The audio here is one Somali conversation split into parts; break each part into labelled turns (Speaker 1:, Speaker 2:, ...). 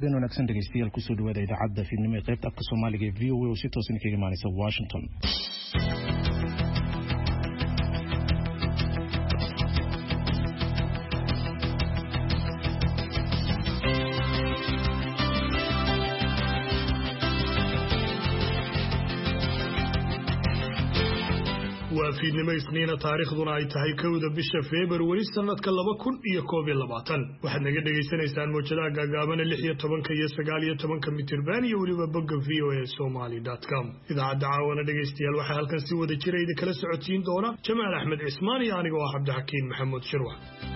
Speaker 1: habeen wanaagsan dhageystayaal ku soo dhawaada idaacadda fiidnimo ee qaybta afka Soomaaliga ee VOA oo si toos ah kaga imaanaysa Washington.
Speaker 2: fiidnimo isniina taariikhduna ay tahay 1 bisha February sanadka 2021 waxaad naga dhageysanaysaan mowjadaha gaagaaban 16 iyo 19 mitirban iyo waliba bogga voasomali.com idaacadda caawana dhageystayaal waxaa halkan si wada jira idin kala socodsiin doona Jamaal Axmed Cismaan iyo aniga oo Cabdixakiin Maxamuud Shirwa.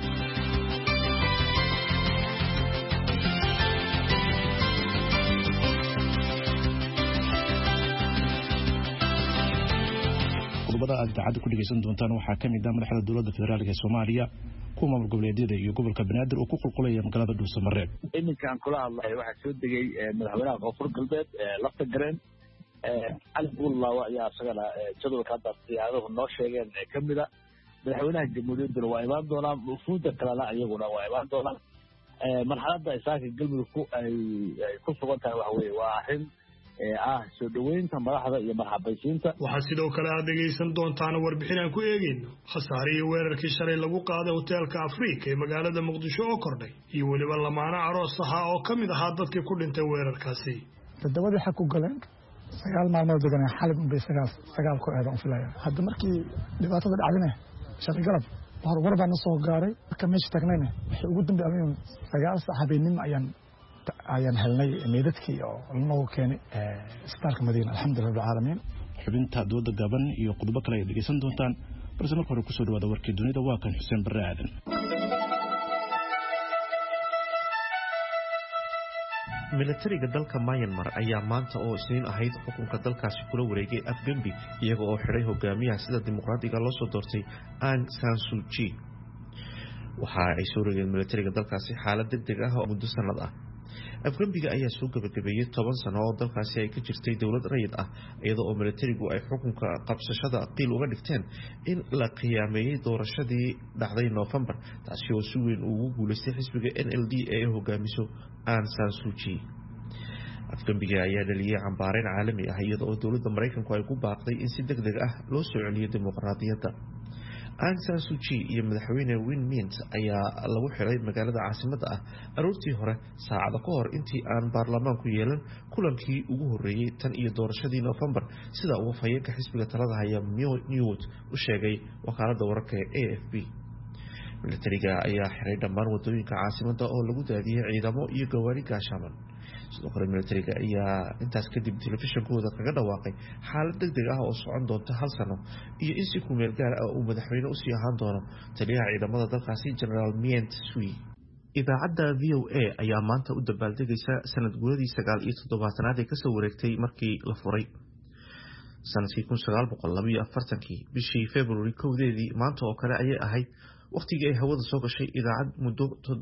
Speaker 1: aad idaacadda ku dhageysan doontaan waxaa ka mid ah madaxda dowladda federaalka ee Soomaaliya kuwa maamul goboleedyada iyo gobolka Banaadir oo ku qulqulaya magaalada Dhuusamareeb.
Speaker 3: Iminkan kula hadlay waxa soo degay madaxweynaha Koonfur Galbeed lafta gareen Ali Bullawa ayaa asagana jadwalka hadda siyaadahu noo sheegeen kamida madaxweynaha jamhuuriyadda waa imaan doona fuuda kalena ayaguna waa imaan doona marxaladda isaaka galmudug ay ku sugan tahay waxa weeye waa arrin soo dhaweynta madaxda iyo marxabaysiinta.
Speaker 2: waxaa sidoo kale aad dhageysan doontaan warbixin aan ku eegayno khasaarihii weerarkii shalay lagu qaaday hoteelka Afrika ee magaalada Muqdisho oo kordhay iyo waliba lamaana aroos ah oo ka mid ahaa dadkii ku dhintay weerarkaasi.
Speaker 4: dadawada xaq u galeen 9 maalmood deganaa xalib bay sagaal ku eedan filaya hadda markii dhibaatada dhacdayna shalay galab warbaan soo gaaray ka meesha tagnayna wixii ugu dambeeyay 9 habeenimo ayaan helnay meedadkii oo loo keenay isbitaalka Madiina alxamdulillaah rabbil caalamiin.
Speaker 1: xubinta dooda gaban iyo qodobo kale ay dhageysan doontaan balse marka hore ku soo dhawaada warkii dunida waa kan Xuseen Barre Aadan.
Speaker 5: militariga dalka Myanmar ayaa maanta oo isniin ahayd xukunka dalkaasi kula wareegay Afgembi iyaga oo xiray hogaamiyaha sida dimuqraadiga loo soo doortay Aung San Suu Kyi. waxa ay soo rogeen militariga dalkaasi xaalad degdeg ah oo muddo sanad ah. Afgembiga ayaa soo gabagabeeyay 10 sano oo dalkaasi ay ka jirtay dawlad rayid ah iyada oo militarigu ay xukunka qabsashada qiil uga dhigteen in la qiyaameeyay doorashadii dhacday November taasi oo si weyn ugu guuleystay xisbiga NLD ee hogaamiso Aung San Suu Kyi. Afgembiga ayaa dhaliyay cambaareyn caalami ah iyada oo dawladda Mareykanku ay ku baaqday in si degdeg ah loo soo celiyo dimuqraadiyadda. Aung San Suu Kyi iyo madaxweyne Win Myint ayaa lagu xiray magaalada caasimadda ah aroortii hore saacado ka hor intii aan baarlamaanku yeelan kulankii ugu horeeyay tan iyo doorashadii November sida uu fayeenka xisbiga talada haya Newt u sheegay wakaaladda wararka ee AFP. militariga ayaa xiray dhammaan wadooyinka caasimadda oo lagu daadiyay ciidamo iyo gawaari gaashaman. sidoo kale militariga ayaa intaas kadib telefishinkooda kaga dhawaaqay xaalad degdeg ah oo socon doonta 1 sano iyo in si ku meel gaar ah uu madaxweyne u sii ahaan doono taliyaha ciidamada dalkaasi General Myint Sui. idaacadda VOA ayaa maanta u dabaaldegaysa sanad guuradii 79aad ee ka soo wareegtay markii la furay sanadkii 1942 bishii February 1deedii maanta oo kale ayay ahayd waqtigii ay hawada soo gashay idaacad muddo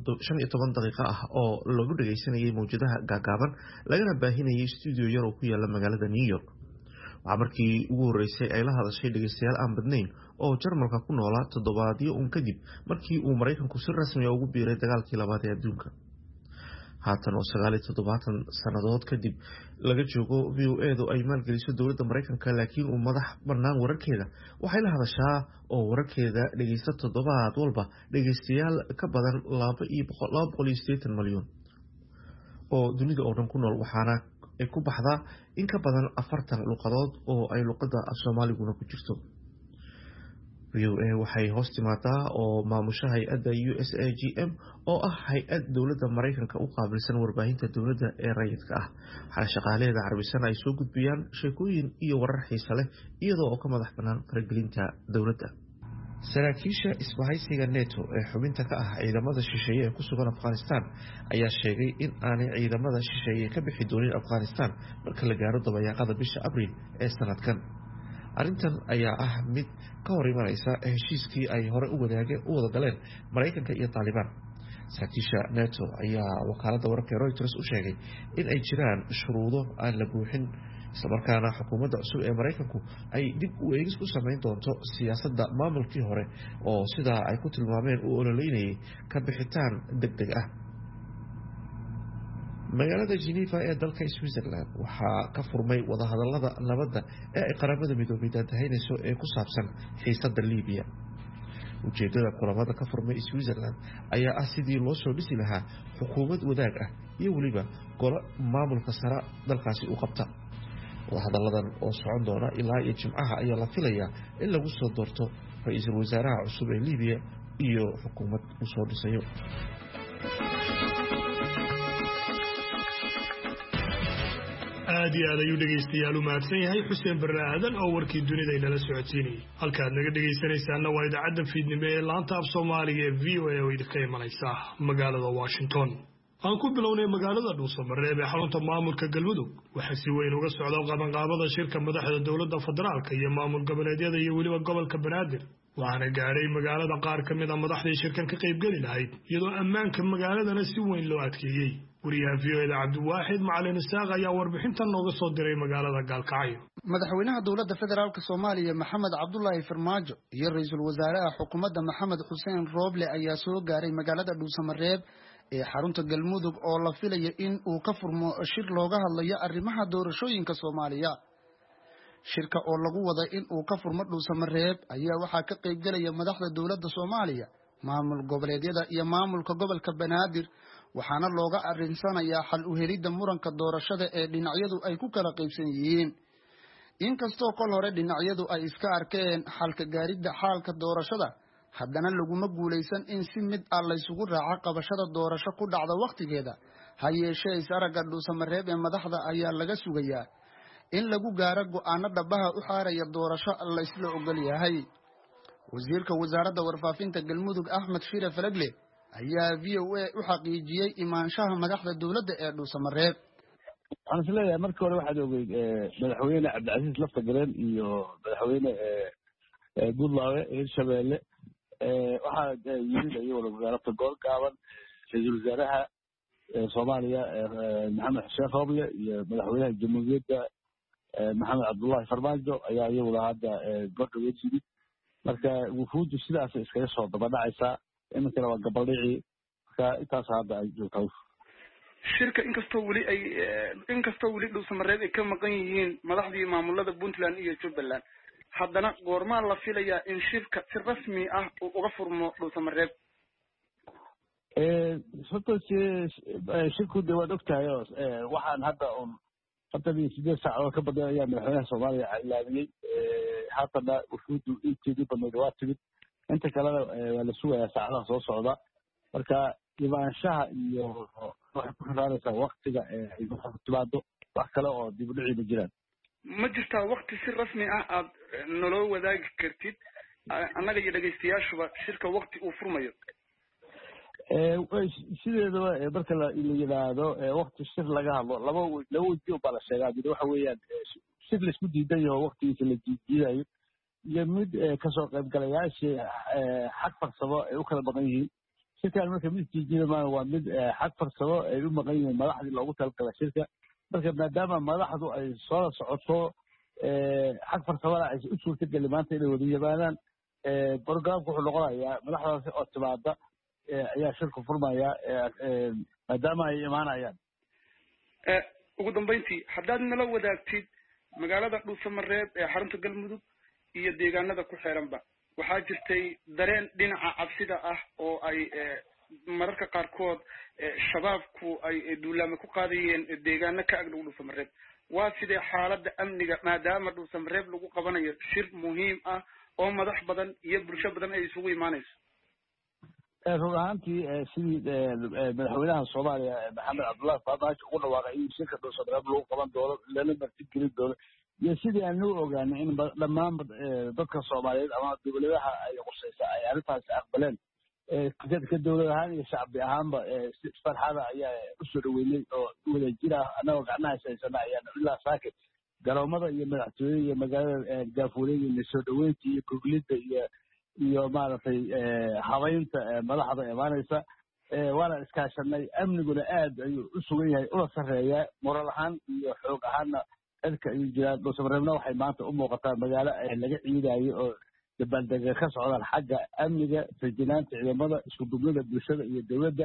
Speaker 5: 15 daqiiqo ah oo lagu dhageysanayay mowjadaha gaagaaban lagana baahinayay studio yar oo ku yaala magaalada New York. waxaa markii ugu horeysay ay la hadashay dhageystayaal aan badnayn oo Jarmalka ku noolaa toddobaadyo kadib markii uu Mareykanku si rasmi ah ugu biiray dagaalkii labaad ee adduunka. haatan oo 79 sanadood kadib laga joogo VOA-du ay maalgeliso dawladda Mareykanka laakiin uu madax bannaan wararkeeda waxay la hadashaa oo wararkeeda dhageysta toddobaad walba dhageystayaal ka badan 280 milyan oo dunida oo dhan ku nool waxaana ay ku baxdaa in ka badan 40 luqadood oo ay luqadda Soomaaliguna ku jirto. VOA waxay hoos timaadaa oo maamusha hay'adda USAGM oo ah hay'ad dawladda Mareykanka u qaabilsan warbaahinta dawladda ee rayidka ah. waxaa shaqaaleeda carbisan ay soo gudbiyaan sheekooyin iyo warar xiiso leh iyadoo oo ka madax bannaan faragelinta dawladda. saraakiisha isbahaysiga NATO ee xubinta ka ah ciidamada shisheeye ee ku sugan Afghanistan ayaa sheegay in aanay ciidamada shisheeye ka bixi doonin Afghanistan marka la gaaro dabayaaqada bisha Abriil ee sanadkan. arrintan ayaa ah mid ka hor imanaysa heshiiskii ay hore u wada galeen Mareykanka iyo Taliban. saraakiisha NATO ayaa wakaaladda wararka Reuters u sheegay in ay jiraan shuruudo aan la buuxin isla markaana xukuumadda cusub ee Mareykanku ay dib u eegis ku sameyn doonto siyaasadda maamulkii hore oo sida ay ku tilmaameen u ololeynayay ka bixitaan degdeg ah. magaalada Geneva ee dalka Switzerland waxaa ka furmay wadahadallada nabadda ee ay qaramada midoobay daadahaynayso ee ku saabsan xiisadda Liibiya. ujeedada kulamada ka furmay Switzerland ayaa ah sidii loo soo dhisi lahaa xukuumad wadaag ah iyo waliba golo maamulka sare dalkaasi u qabta. wadahadalladan oo socon doona ilaa iyo Jimcaha ayaa la filayaa in lagu soo doorto ra'iisul wasaaraha cusub ee Liibiya iyo xukuumad u soo dhisayo.
Speaker 2: aad iyo aad ayuu dhegaystayaal u mahadsan yahay xuseen barre aadan oo warkii dunida inala socodsiinayay. halkaad naga dhegaysanaysaana waa idaacadda fiidnimo ee laanta af soomaaliga ee VOA oo idinka imanaysa magaalada Washington. aan ku bilownay magaalada Dhuusamareeb ee xarunta maamulka Galmudug waxaa si weyn uga socda qabanqaabada shirka madaxda dowladda federaalka iyo maamul goboleedyada iyo waliba gobolka Banaadir. waxaana gaaray magaalada qaar ka mid ah madaxdii shirkan ka qayb gali lahayd iyadoo ammaanka magaaladana si weyn loo adkeeyay. wariyaha VOA Cabdiwaaxid Macalin Isaaq ayaa warbixintan nooga soo diray magaalada Gaalkacyo.
Speaker 6: madaxweynaha dowladda federaalka Soomaaliya Maxamed Cabdullaahi Farmaajo iyo ra'iisul wasaaraha xukuumadda Maxamed Xuseen Rooble ayaa soo gaaray magaalada Dhuusamareeb ee xarunta Galmudug oo la filayo in uu ka furmo shir looga hadlayo arrimaha doorashooyinka Soomaaliya. shirka oo lagu wada in uu ka furmo Dhuusamareeb ayaa waxaa ka qayb galaya madaxda dowladda Soomaaliya, maamul goboleedyada iyo maamulka gobolka Banaadir, waxaana looga arinsanayaa xal u helidda muranka doorashada ee dhinacyadu ay ku kala qaybsan yihiin. inkastoo kol hore dhinacyadu ay iska arkeen xalka gaaridda xaalka doorashada, haddana laguma guulaysan in si mid ah la isugu raaco qabashada doorasho ku dhacda waqtigeeda. ha yeeshee is-aragga Dhuusamareeb ee madaxda ayaa laga sugayaa in lagu gaaro go'aano dhabaha u xaaraya doorasho la isla ogol yahay. wasiirka wasaaradda warfaafinta Galmudug Axmed Shire Falagle ayaa VOA u xaqiijiyay imaanshaha madaxda dowladda ee Dhuusamareeb.
Speaker 3: waxaan isleeyahay markii hore waxaad ogeyd madaxweyne Cabdicasiis Laftagareen iyo madaxweyne Buurlaawe Hirshabeelle waxaa yimid iyagoo magaalada gool gaaban ra'iisul wasaaraha Soomaaliya Maxamed Xuseen Rooble iyo madaxweynaha jamhuuriyadda Maxamed Cabdullaahi Farmaajo ayaa iyaguna hadda goobta wejiga. marka wufuuddu sidaas iskaga soo daba dhacaysaa. iminkana waa gabaldhicii. marka intaas hadda ay joogtaa.
Speaker 6: shirka inkastoo weli Dhuusamareeb ay ka maqan yihiin madaxdii maamulada Puntland iyo Jubbaland, haddana goormaa la filayaa in shirka si rasmi ah uu uga furmo Dhuusamareeb?
Speaker 3: shirku dee waad ogtahay waxaan hadda un 48 saacadood ka badan ayaa madaxweynaha Soomaaliya ilaamiyey. haatana wufuuddu inteedii badnayd waa timid. inta kalena waa la sugayaa saacadaha soo socda. marka dhibaanshaha iyo waxay ku xiraanaysaa waqtiga ay timaado. wax kale oo dib u dhici ma jiraan.
Speaker 6: ma jirtaa waqti si rasmi ah aad naloo wadaagi kartid annaga iyo dhegaystayaashuba shirka waqti uu furmayo?
Speaker 3: sideedaba marka la yidhaahdo waqti shir laga hadlo laba weji baa la sheegaa. mid waxa weeyaan shir laisku diidan yaho waqtigiisa la jiidayo, iyo mid kasoo qaybgalayaashii xag farsamo ay u kala maqan yihiin. shirkan marka mid jiida maaha, waa mid xag farsamo ay u maqan yihiin madaxdii loogu talagala shirka. marka maadaama madaxdu ay soo socoto xag farsamada ay u suurtageli maanta inay wada yimaadaan, programku wuxuu noqonayaa madaxdaasi oo timaada ayaa shirku furmaya maadaama ay imaanayaan.
Speaker 6: ugu dambeyntii haddaad nala wadaagtid magaalada Dhuusamareeb ee xarunta Galmudug iyo deegaanada ku xeeranba, waxaa jirtay dareen dhinaca cabsida ah oo ay mararka qaarkood shabaabku ay duulaamo ku qaadayeen deegaano ka ag dhow Dhuusamareeb. waa sidee xaaladda amniga maadaama Dhuusamareeb lagu qabanayo shir muhiim ah oo madax badan iyo bulsho badan ay isugu imaanayso?
Speaker 3: run ahaantii sidii madaxweynaha Soomaaliya Maxamed Cabdullaahi Farmaajo ugu dhawaaqay in shirka Dhuusamareeb lagu qaban doono lana martigelin doono, iyo sidii aan u ogaanay in dhammaan dadka Soomaaliyeed ama dowladaha ay qusaysa ay arrintaasi aqbaleen. ka dowlad ahaan iyo shacbi ahaanba farxada ayaa u soo dhaweynay oo wada jira. annagoo gacnaha haysana ayaan ilaa saake garoomada iyo madaxtooyada iyo magaalada Gaafuuleed iyo soo dhaweynta iyo goglida iyo maaragtay habaynta madaxda imaanaysa. waana iskaashanay. amniguna aad ayuu u sugan yahay, una sarreeyaa moral ahaan iyo xoog ahaanna dadka ayuu jiraan. Dhuusamareebna waxay maanta u muuqataa magaalo laga ciidayo oo dabaaldega ka socdaan xagga amniga, fajinaanta ciidamada, isku duubnida bulshada iyo dowladda,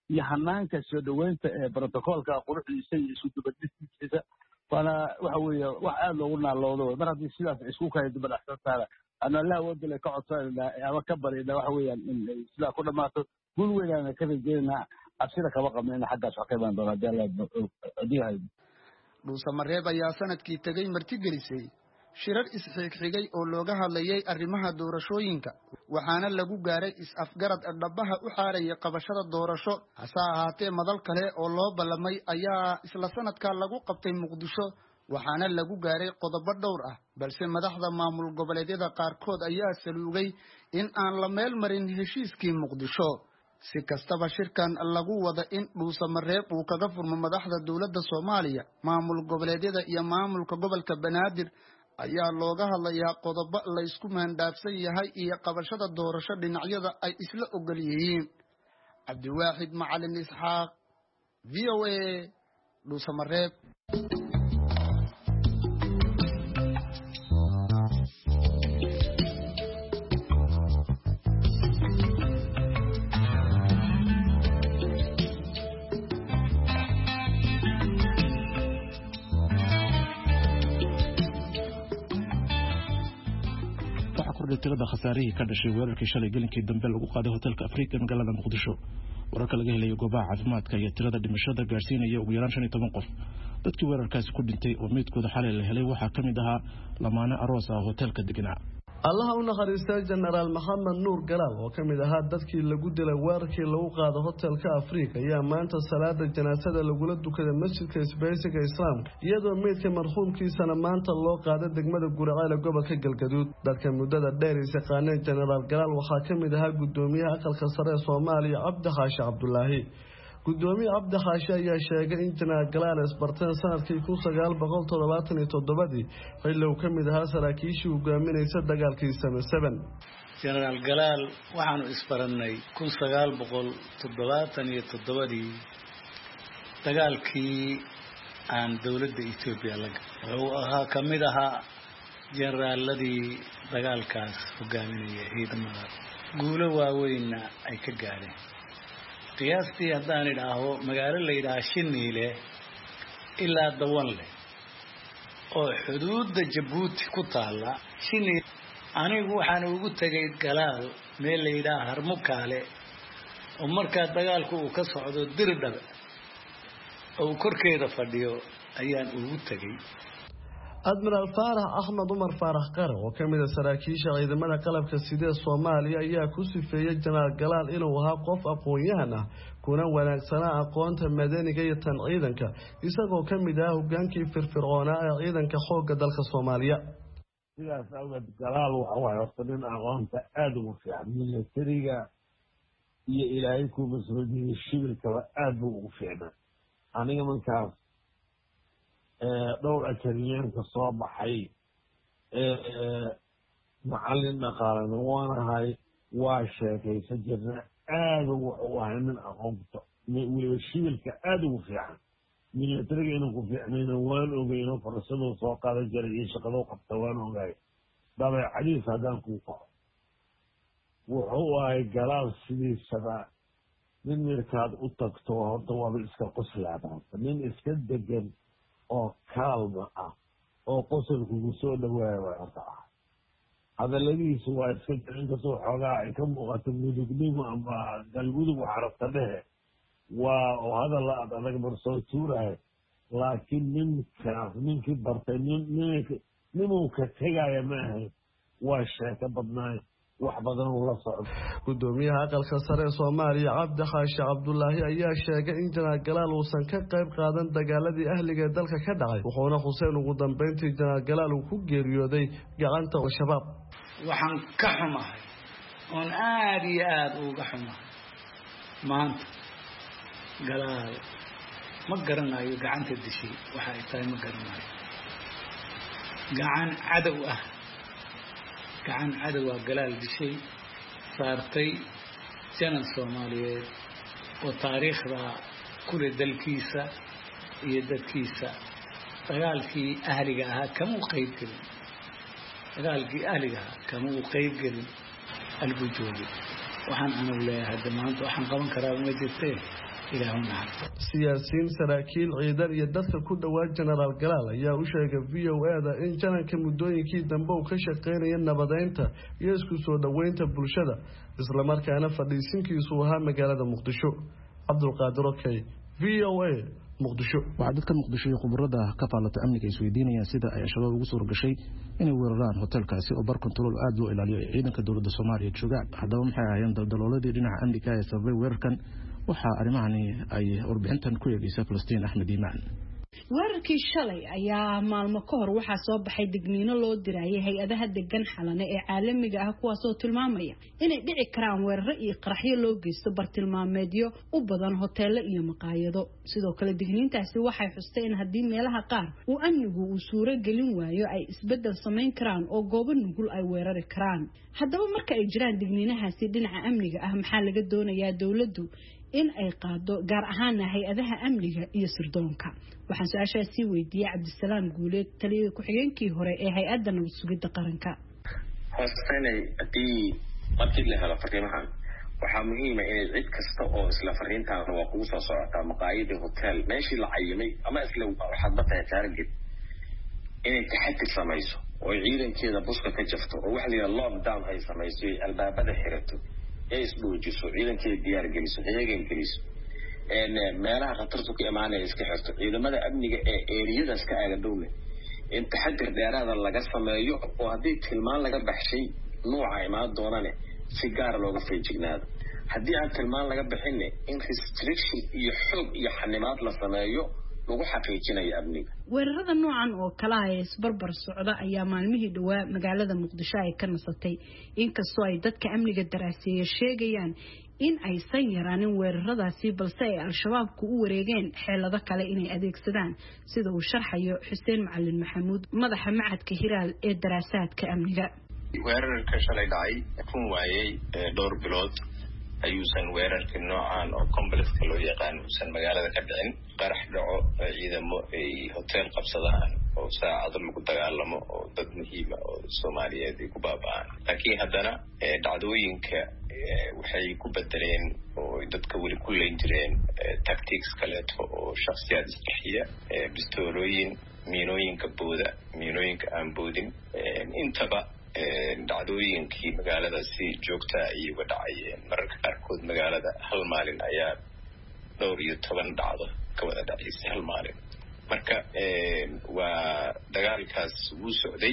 Speaker 3: iyo hanaanka soo dhaweynta brotocoolka quruxdiisa iyo isu dubadhistiisa waana waxa weeye wax aad loogu naaloodo mar haddii sidaas isku kala dibadhaxsantaana ana allah wadale ka codsanayna ama ka barayna waxa weeyaan in sidaa ku dhammaato guul weynaana ka rajeynaa cabsida kaba qabnayna xaggaas wax ka imaan doona haddii haydo
Speaker 6: dhuusamareeb ayaa sanadkii tegey martigelisay shirar isxigxigay oo looga hadlayay arrimaha doorashooyinka waxaana lagu gaaray is-afgarad dhabaha u xaarayay qabashada doorasho hase ahaatee madal kale oo loo ballamay ayaa isla sanadkaa lagu qabtay muqdisho waxaana lagu gaaray qodobo dhowr ah balse madaxda maamul goboleedyada qaarkood ayaa saluugay in aan la meel marin heshiiskii muqdisho si kastaba shirkan lagu wada in dhuusamareeb uu kaga furmo madaxda dowladda Soomaaliya maamul goboleedyada iyo maamulka gobolka Banaadir ayaa looga hadlayaa qodobo la isku maandaafsan yahay iyo qabashada doorasho dhinacyada ay isla ogol yihiin Cabdiwaaxid Macalin Isxaaq VOA dhuusamareeb
Speaker 1: tirada khasaarihii ka dhashay weerarkii shalay gelinkii dambe lagu qaaday hotelka Afrika ee magaalada Muqdisho wararka laga helay goobaha caafimaadka iyo tirada dhimashada gaarsiinaya ugu yaraan 15 qof dadkii weerarkaasi ku dhintay oo meydkooda xalay la helay waxaa kamid ahaa lamaane aroos ah hotelka deganaa
Speaker 7: الله ونخرجت جنرال محمد نور جلال وكم إذا هاد دتك اللي جود الوارك اللي وقع هوتيل كأفريقيا يا ما أنت صلاة الجنازة اللي قلت كذا مسجد كإسبايس كإسلام يدور ميت كمرحوم كي سنة ما أنت الله قاعد دجمد الجرعة لجوبك الجدود ده كان مدة الداري سقانة جنرال جلال وحاكم إذا هاد قدوميها أكل خسارة صومالي عبد خاش عبد الله قدومي عبد خاشا يا شاقة انتنا قلال اسبرتين سنة كي يكون سقال بغل طلباتني تضبدي خيل لو كم إذا سراكيشي وقامين يسد قال كي سنة 7
Speaker 8: جنرال قلال وحانو اسبرني كون سقال بغل طلباتني تضبدي تقال كي عن دولة إثيوبيا لك هو أها كم إذا جنرال الذي تقال كاس وقامين يهيد مغار قولوا واوين أي كقالي قياستي هدان إلهو مقال اللي إله شنيله إلا دوان له أو حدود جبوتي كتالا شني أنا وحنا وقلت جيد قلال ميل اللي إله هرمكاله ومركا دقالكو وكسعدو الدردب أو كركيدا فديو أيان وقلت جيد
Speaker 7: أدميرال فارح أحمد عمر فارح قرة وكمل سراكيش عيد من قلب كسيدة الصومالية أيها كوسفية جنرال جلال إنه وها قف أقويانا كنا ونكسنا أقوانت المدني جاي تنعيدا ك يسقو كم ده وجانكي في الفرعوناء عيدا كحوق دلك الصومالية.
Speaker 9: إذا سأقول جلال وحوي وصلنا أقوانت آدم في عمل الطريقة إلهيكم مسؤولين الشبل كآدم وفينا. أنا من كاف دور أكاديميان كصوب حي معلم قارن وانا هاي واشة كي سجلنا آدو وهمن أقومته ويشيل كآدو فيها من يترجع إنه في عمين وان وبينه فرسله فوق هذا الجري شقلو قبطوان وغاي ده حديث هذا كوفا وهو هاي جلال سيدي السبع من مركاد أطاقته هو بالإسكا قصر العبان من إسكا دقن oo kaalma ah oo qosolku ku soo dhawaado hada lagiisu waa iska jecin kasoo xoogaa ay ka muuqato mudugnimo ama galmudug waxarabta dhehe waa oo hadal la adag marsoo tuurahay laakiin ninkaas ninkii bartay ninuu ka tegaya ma ahayn waa sheeko badnaay wax badan uu la socdo
Speaker 7: gudoomiyaha aqalka sare ee Soomaaliya Cabdi Khaashi Cabdullaahi ayaa sheegay in Janaal Galaal uusan ka qayb qaadan dagaaladii ahliga ee dalka ka dhacay wuxuuna Xuseen ugu dambeyntii Janaal Galaal uu ku geeriyooday gacanta shabaab
Speaker 8: waxaan ka xumahay on aad iyo aad uga xumahay maanta Galaal ma garanayo gacanta dishay waxa ay tahay ma garanayo gacan cadow ah gacan cadow Galaal dishay saartay janan Soomaaliyeed oo taariikhda kule dalkiisa iyo dadkiisa dagaalkii ahliga ahaa kama qayb galin dagaalkii ahliga ahaa kama qayb galin albujoodi waxaan anu leeyahay maanta waxaan qaban karaa ma jirtee
Speaker 7: siyaasiyiin saraakiil ciidan iyo dadka ku dhawaa jenaraal Galaal ayaa u sheegay VOA in jananka muddooyinkii dambe uu ka shaqeynaya nabadeynta iyo isku soo dhaweynta bulshada isla markaana fadhiisinkiisu ahaa magaalada Muqdisho. Cabdulqaadir Okey, VOA, Muqdisho.
Speaker 1: Waxaa dadka Muqdisho iyo khubarada ka faalata amniga isweydiinayaan sida ay shabaab ugu soo gashay inay weeraraan hotelkaasi oo bar control aad loo ilaaliyo ciidanka dowladda Soomaaliya joogaan. Haddaba maxay ahaayeen daldalooladii dhinaca amniga ee sababay weerarkan? waxaa arrimahani ay warbixintan ku eegaysa Falastiin Axmed Iimaan.
Speaker 10: weerarkii shalay ayaa maalmo ka hor waxaa soo baxay digniino loo dirayay hay-adaha degan xalane ee caalamiga ah kuwaasoo tilmaamaya inay dhici karaan weeraro iyo qaraxyo loo geysto bartilmaameedyo u badan hoteelo iyo maqaayado. sidoo kale digniintaasi waxay xustay in haddii meelaha qaar uu amnigu uu suuro gelin waayo ay isbedel samayn karaan oo goobo nugul ay weerari karaan. haddaba marka ay jiraan digniinahaasi dhinaca amniga ah maxaa laga doonayaa dowladdu in ay qaado gaar ahaan hay-adaha amniga iyo sirdoonka? waxaan su-aashaasi weydiiyay Cabdisalaam Guuleed, taliyada ku-xigeenkii hore ee hay-adda nabad sugidda qaranka.
Speaker 11: hoostanay haddii markii la helo fariimahan waxaa muhiim ah in cid kasta oo isla fariintan waa kugu soo socotaa maqaayada hotel meeshii la cayimay ama isla waxaad batay taarget inay taxaddi samayso oo ciidankeeda buska ka jafto oo waxa la yiraahdo lockdown ay samayso albaabada xirato ay isbuujiso ciidankeeda diyaar geliso heegan geliso meelaha khatartu ka imaanaya iska xirto ciidamada amniga ee eeriyadaas ka aaga dowle in taxadir dheeraada laga sameeyo oo haddii tilmaan laga baxshay nuuca imaan doonane si gaar looga feejignaado haddii aan tilmaan laga bixinne in restriction iyo xoog iyo xanimaad la sameeyo lagu xaqiijinayo amniga.
Speaker 10: weerarada noocan oo kala ah ee isbarbar socda ayaa maalmihii dhawaa magaalada Muqdisho ay ka nasatay inkastoo ay dadka amniga daraaseeya sheegayaan in aysan yaraanin weeraradaasi balse ay al-shabaabku u wareegeen xeelado kale inay adeegsadaan sida uu sharxayo Xuseen Macalin Maxamuud madaxa macadka Hiraal ee daraasaadka amniga.
Speaker 12: weerarka shalay dhacay kun waayay dhowr bilood ayuusan weerarka noocan oo complexka loo yaqaan uusan magaalada ka dhicin qarax dhaco ciidamo ay hotel qabsadaan oo saacado lagu dagaalamo oo dad muhiim ah oo Soomaaliyeed ay ku baaba'aan laakiin haddana dhacdooyinka waxay ku bedeleen oo dadka weli ku leyn jireen tactics kaleeto oo shakhsiyaad isdhexiya bistoolooyin miinooyinka booda miinooyinka aan boodin intaba dhacdooyinkii magaalada si joogta ay uga dhacayeen mararka qaarkood magaalada hal maalin ayaa 12 dhacdo ka wada dhacaysay hal maalin marka waa dagaalkaas wuu socday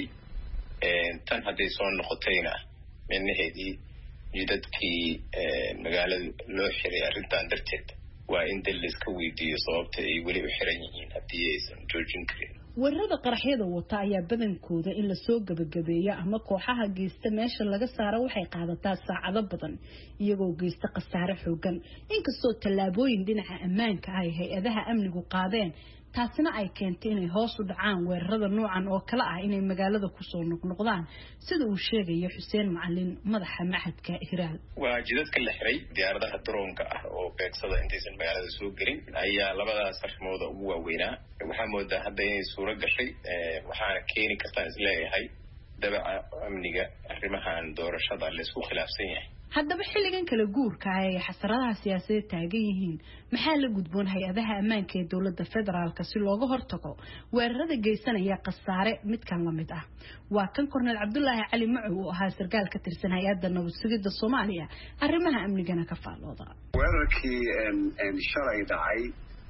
Speaker 12: tan hadday soo noqotayna micnaheedii jidadkii magaalada loo xiray arrintan darteed waa in dal iska weydiiyo sababta ay weli u xiran yihiin haddii aysan joojin karin.
Speaker 10: weerarada qaraxyada wata ayaa badankooda in la soo gabagabeeyo ama kooxaha geysta meesha laga saaro waxay qaadataa saacado badan iyagoo geysta khasaare xoogan inkastoo tallaabooyin dhinaca ammaanka ay hay-adaha amnigu qaadeen taasina ay keentay inay hoos u dhacaan weerarada noocan oo kala ah inay magaalada ku soo noqnoqdaan sida uu sheegayo Xuseen Macalin madaxa macadka Hiraal.
Speaker 12: waa jidadka la xiray diyaaradaha droonka ah oo beegsada intaysan magaalada soo gelin ayaa labadaas arrimood ugu waaweynaa waxaa moodaa hadda inay suuro gashay waxaana keeni kartaa isleeyahay dabaca amniga arrimahan doorashada la isku khilaafsan yahay.
Speaker 10: haddaba xilligan kala guurka ay xasaradaha siyaasadeed taagan yihiin maxaa la gudboon hay-adaha ammaanka ee dowladda federaalka si looga hortago weerarada geysanaya khasaare midkan la mid ah? waa kan Korneel Cabdullaahi Cali Macow oo ahaa sarkaal ka tirsan hay-adda nabad sugidda Soomaaliya arrimaha amnigana ka faalooda.
Speaker 13: weerarkii shalay dhacay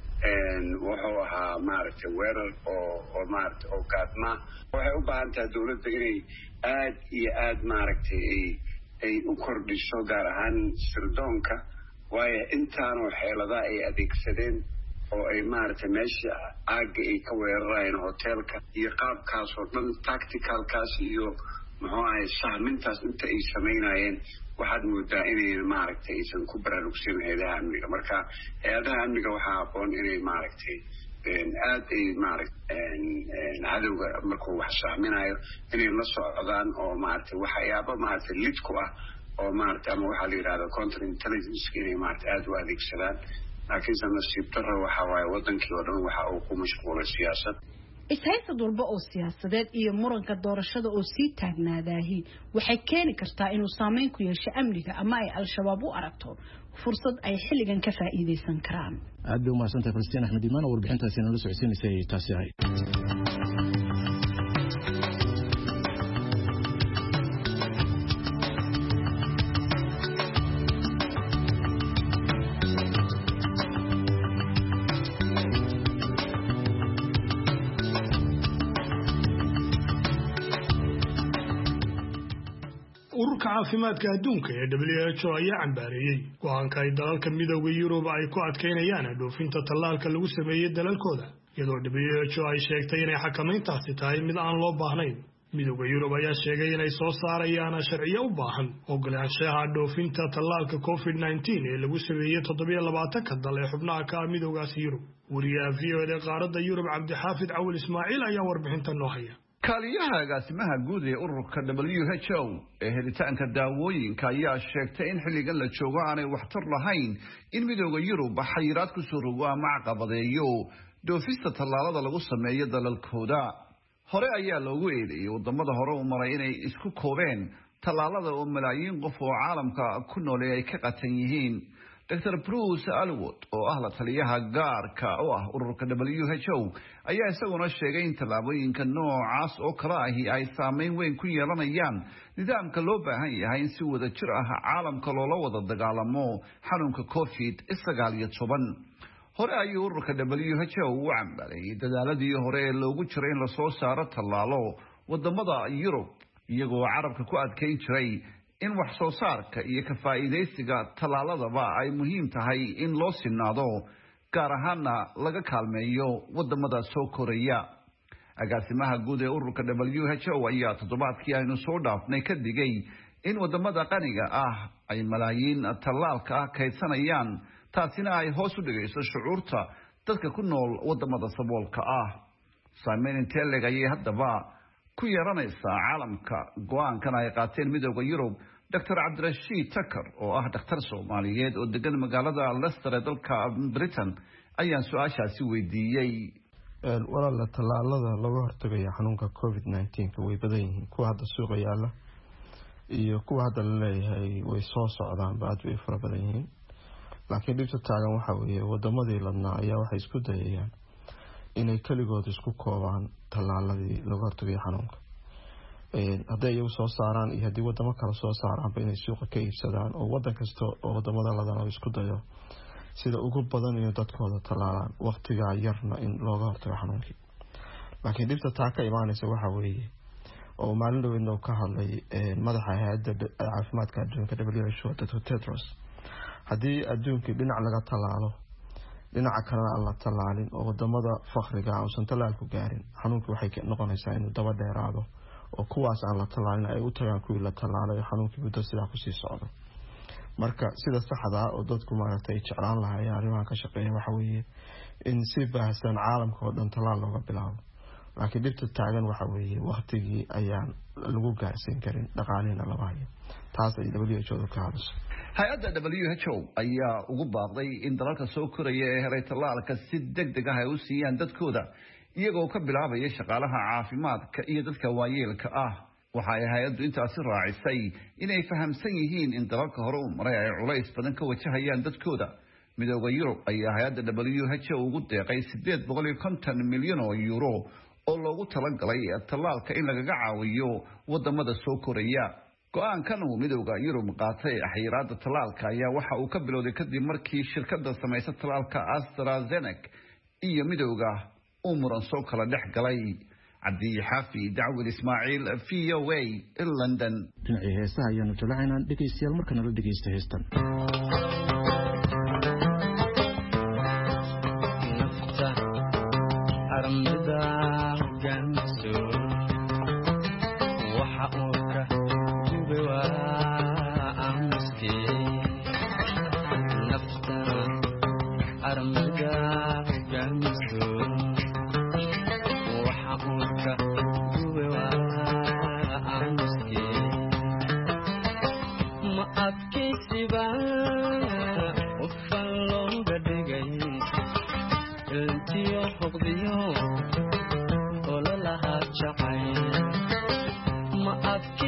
Speaker 13: wuxuu ahaa maaragtay weerar oo maaragtay oo gaadma waxay u baahan tahay dowladda inay aad iyo aad maaragtay ay u kordhiso gaar ahaan sirdoonka waayo intaanoo xeelada ay adeegsadeen oo ay maaragtay meesha caagga ay ka weerarayeen hotelka iyo qaabkaas oo dhan tacticalkaas iyo muxuu ahay sahmintaas inta ay samaynayeen waxaad moodaa inay maaragtay aysan ku baraarugsan hay-adaha amniga marka hay-adaha amniga waxaa habboon inay maaragtay aad ay maaragtay cadowga markuu wax sahminayo inay la socdaan oo maaragtay waxyaabo maaragtay lid ku ah oo maaragtay ama waxaa la yidhahda counter intelligence inay maaragtay aad u adeegsadaan laakiinse nasiib darro waxa waaye wadankii oo dhan waxa uu ku mashquulay siyaasad
Speaker 10: ishaysad walba oo siyaasadeed iyo muranka doorashada oo sii taagnaadaahi waxay keeni kartaa inuu saameyn ku yeesho amniga ama ay al-shabaab u aragto fursad ay xilligan ka faa'iideysan karaan.
Speaker 1: aad bay u mahadsantahay Falastiin Axmed Imaan oo warbixintaasi nala socodsiinaysay taasi ahay.
Speaker 2: caafimaadka adduunka ee WHO ayaa cambaareeyay go'aanka ay dalalka midowga Yurub ay ku adkeynayaan dhoofinta tallaalka lagu sameeyay dalalkooda iyadoo WHO ay sheegtay inay xakamayntaasi tahay mid aan loo baahnayn. midowga Yurub ayaa sheegay inay soo saarayaan sharciyo u baahan ogolaanshaha dhoofinta tallaalka COVID-19 ee lagu sameeyay 27 dal ee xubnaha ka ah midowgaasi Yurub. wariyaha VOD qaaradda Yurub Cabdixaafid Cawil Ismaaciil ayaa warbixinta noo haya.
Speaker 14: kaaliyaha agaasimaha guud ee ururka WHO ee helitaanka daawooyinka ayaa sheegtay in xilligan la joogo aanay waxtar lahayn in midowga Yurub xayiraad ku soo rogo ama caqabadeeyo dhoofista tallaalada lagu sameeyo dalalkooda. hore ayaa loogu eedeeyay wadamada hore u maray inay isku koobeen tallaalada oo malaayiin qof oo caalamka ku nool ay ka qatan yihiin. Dr. Bruce Alwood oo ah la taliyaha gaarka oo ah ururka WHO ayaa isaguna sheegay in tallaabooyinka noocaas oo kala ahi ay saameyn weyn ku yeelanayaan nidaamka loo baahan yahay in si wada jir ah caalamka loola wada dagaalamo xanuunka COVID-19. hore ayuu ururka WHO u cambaareeyay dadaaladii hore ee loogu jiray in la soo saaro tallaalo wadamada Yurub iyagoo carabka ku adkeyn jiray in wax soo saarka iyo ka faa'iideysiga tallaaladaba ay muhiim tahay in loo sinaado gaar ahaanna laga kaalmeeyo wadamada soo koraya. agaasimaha guud ee ururka WHO ayaa toddobaadkii aynu soo dhaafnay ka digay in wadamada qaniga ah ay malaayiin tallaalka ah kaydsanayaan taasina ay hoos u dhigayso shucuurta dadka ku nool wadamada saboolka ah. saameyn intee leeg ayay haddaba ku yeeranaysaa caalamka go'aankan ay qaateen midowga Yurub? Dr. Cabdirashiid Takar oo ah dhakhtar Soomaaliyeed oo degan magaalada Leicester ee dalka Britain ayaan su'aashaasi weydiiyey.
Speaker 5: walaal tallaalada laga hortagayo xanuunka COVID-19 way badan yihiin kuwa hadda suuqa yaala iyo kuwa hadda la leeyahay way soo socdaan baad way fara badan yihiin. laakiin dhibta taagan waxa weeye wadamadii ladnaa ayaa waxay isku dayayaan inay kaligood isku koobaan tallaaladii laga hortagayo xanuunka. hadday iyagu soo saaraan iyo haddii wadamo kale soo saaraanba inay suuqa ka iibsadaan oo wadan kasta oo wadamada ladana isku dayo sida ugu badan inay dadkooda tallaalaan waqtigaa yarna in looga hortago xanuunkii. laakiin dhibta taa ka imaanaysa waxa weeye oo maalin dhaweydna uu ka hadlay madaxa hay'adda caafimaadka adduunka WHO Dr. Tedros, haddii adduunkii dhinac laga tallaalo dhinaca kalena aan la tallaalin oo wadamada fakriga uusan tallaalku gaarin xanuunkii waxay noqonaysaa inuu daba dheeraado oo kuwaas aan la tallaalin ay u tagaan kuwii la tallaalay xanuunkii muddo sidaa kusii socdo. marka sida saxda ah oo dadku maaragtay ay jeclaan lahaayeen arrimahan ka shaqeeya waxa weeye in si baahsan caalamka oo dhan tallaal looga bilaabo. laakiin dhibta taagan waxa weeye waqtigii ayaan lagu gaarsiin karin dhaqaalihina lama hayo. taas ay WHO ka hadashay.
Speaker 14: hay-adda WHO ayaa ugu baaqday in dalalka soo koraya ee helay tallaalka si degdeg ah ay u siiyaan dadkooda iyagoo ka bilaabaya shaqaalaha caafimaadka iyo dadka waayeelka ah. waxa ay hay-addu intaasi raacisay inay fahamsan yihiin in dalalka hore u maray ay culays badan ka wajahayaan dadkooda. midowda Yurub ayaa hay-adda WHO ugu deeqay 850 milyan oo euro oo loogu talagalay tallaalka in lagaga caawiyo wadamada soo koraya. go'aankan uu midowda Yurub qaatay xayiraadda tallaalka ayaa waxa uu ka bilowday kadib markii shirkadda samaysa tallaalka AstraZeneca iyo midowda uu muran soo kala dhex galay. Cabdixaafid Cawil Ismaaciil VOA London.
Speaker 1: dhinacii heesaha ayaanu jalacaynaa dhegeystayaal markana la dhegeysta heestan.
Speaker 15: Ma adkaysiba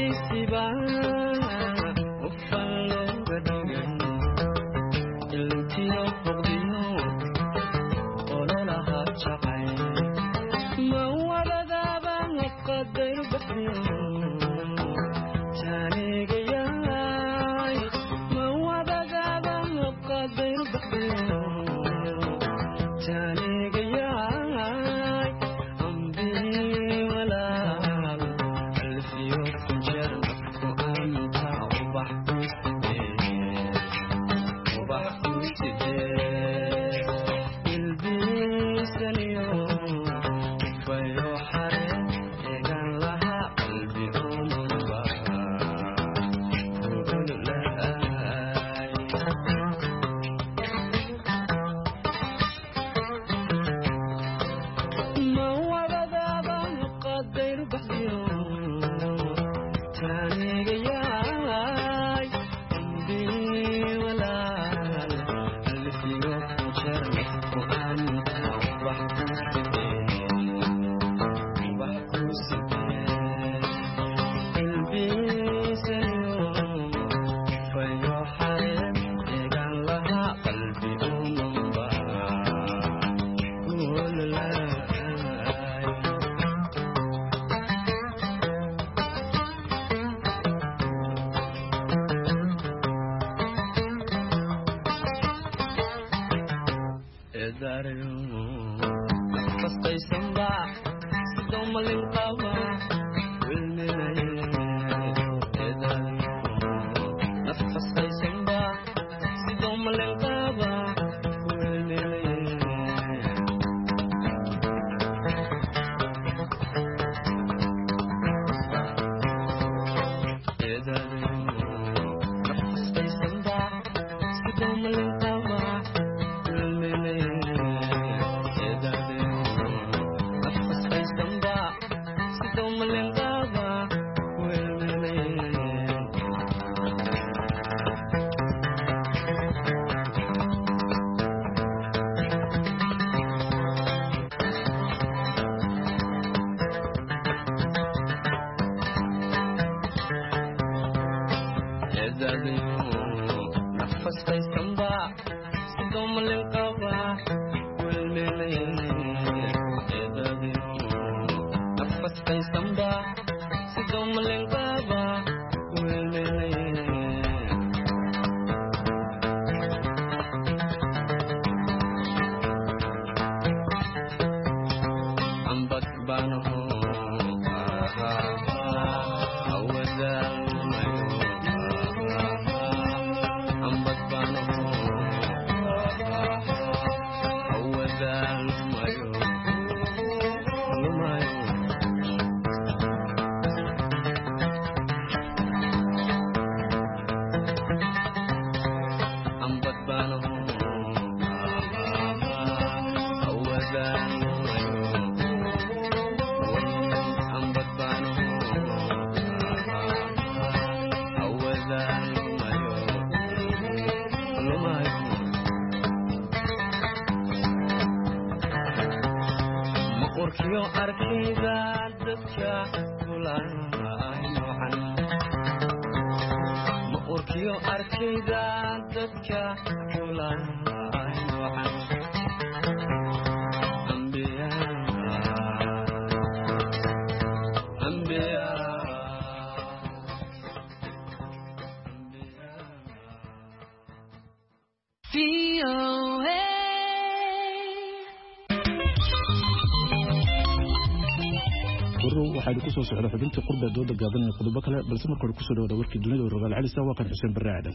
Speaker 1: waxaanu ku soo socda xubintii qurba dooda gaaban ee qodobo kale balse marka hore ku soo dhawaada warkii dunida oo rogaal cali waa kan xuseen barre aadan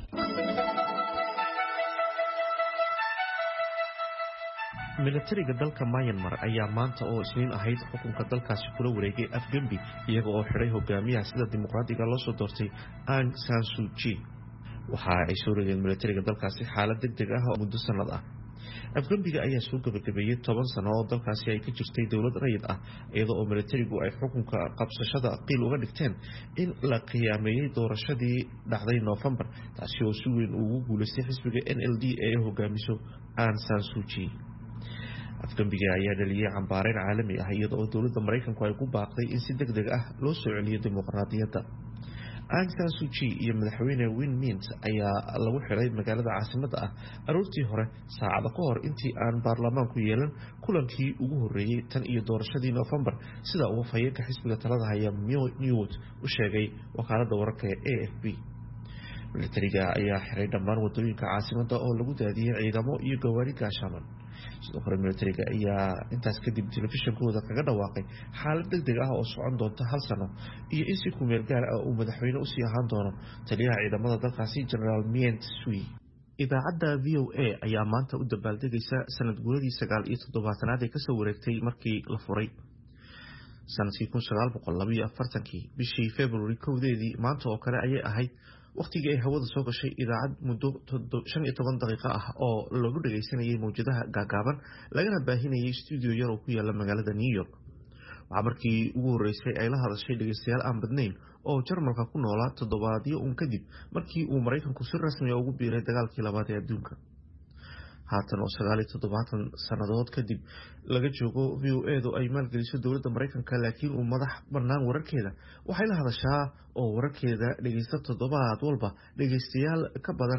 Speaker 5: milatariga dalka Myanmar ayaa maanta oo isniin ahayd xukunka dalkaasi kula wareegay Afgembi iyaga oo xiray hogaamiyaha sida dimuqraadiga loo soo doortay Aung San Suu Kyi waxa ay soo rogeen milatariga dalkaasi xaalad degdeg ah oo muddo sanad ah afgembiga ayaa soo gabagabeeyay 10 sano oo dalkaasi ay ka jirtay dawlad rayid ah iyadoo oo milatarigu ay xukunka qabsashada qiil uga dhigteen in la qiyaameeyay doorashadii dhacday November taasi oo si weyn ugu guuleystay xisbiga NLD ee hogaamiso Aung San Suu Kyi afgembiga ayaa dhaliyay cambaareyn caalami ah iyadoo oo dawladda Mareykanku ay ku baaqday in si degdeg ah loo soo celiyo dimuqraadiyadda Aung San Suu Kyi iyo madaxweyne Win Myint ayaa lagu xiray magaalada caasimadda ah aroortii hore saacado ka hor intii aan baarlamaanku yeelan kulankii ugu horeeyay tan iyo doorashadii November sida uu fayeenka xisbiga talada haya Newt u sheegay wakaaladda wararka ee AFP. militariga ayaa xiray dhammaan wadooyinka caasimadda oo lagu daadiyay ciidamo iyo gawaari gaashaman. sidoo kale militariga ayaa intaas kadib telefishinkooda kaga dhawaaqay xaalad degdeg ah oo socon doonta 1 sano iyo in si ku meel gaar ah uu madaxweyne u sii ahaan doono taliyaha ciidamada dalkaasi General Myint Sui. idaacadda VOA ayaa maanta u dabaaldegaysa sanad guuradii 97aad ee kasoo wareegtay markii la furay sanadkii 1942 bishii February 1 maanta oo kale ayay ahayd waqtigii ay hawada soo gashay idaacad muddo 15 daqiiqo ah oo lagu dhageysanayay mowjadaha gaagaaban lagana baahinayay studio yar oo ku yaala magaalada New York. waxaa markii ugu horeysay ay la hadashay dhageystayaal aan badnayn oo Jarmalka ku noolaa toddobaadyo kadib markii uu Mareykanku si rasmi ah ugu biiray dagaalkii labaad ee adduunka. haatan oo 97 sanadood kadib laga joogo VOA-du ay maalgeliso dowladda Mareykanka laakiin uu madax bannaan wararkeeda waxay la hadashaa oo wararkeeda dhageysta toddobaad walba dhageystayaal ka badan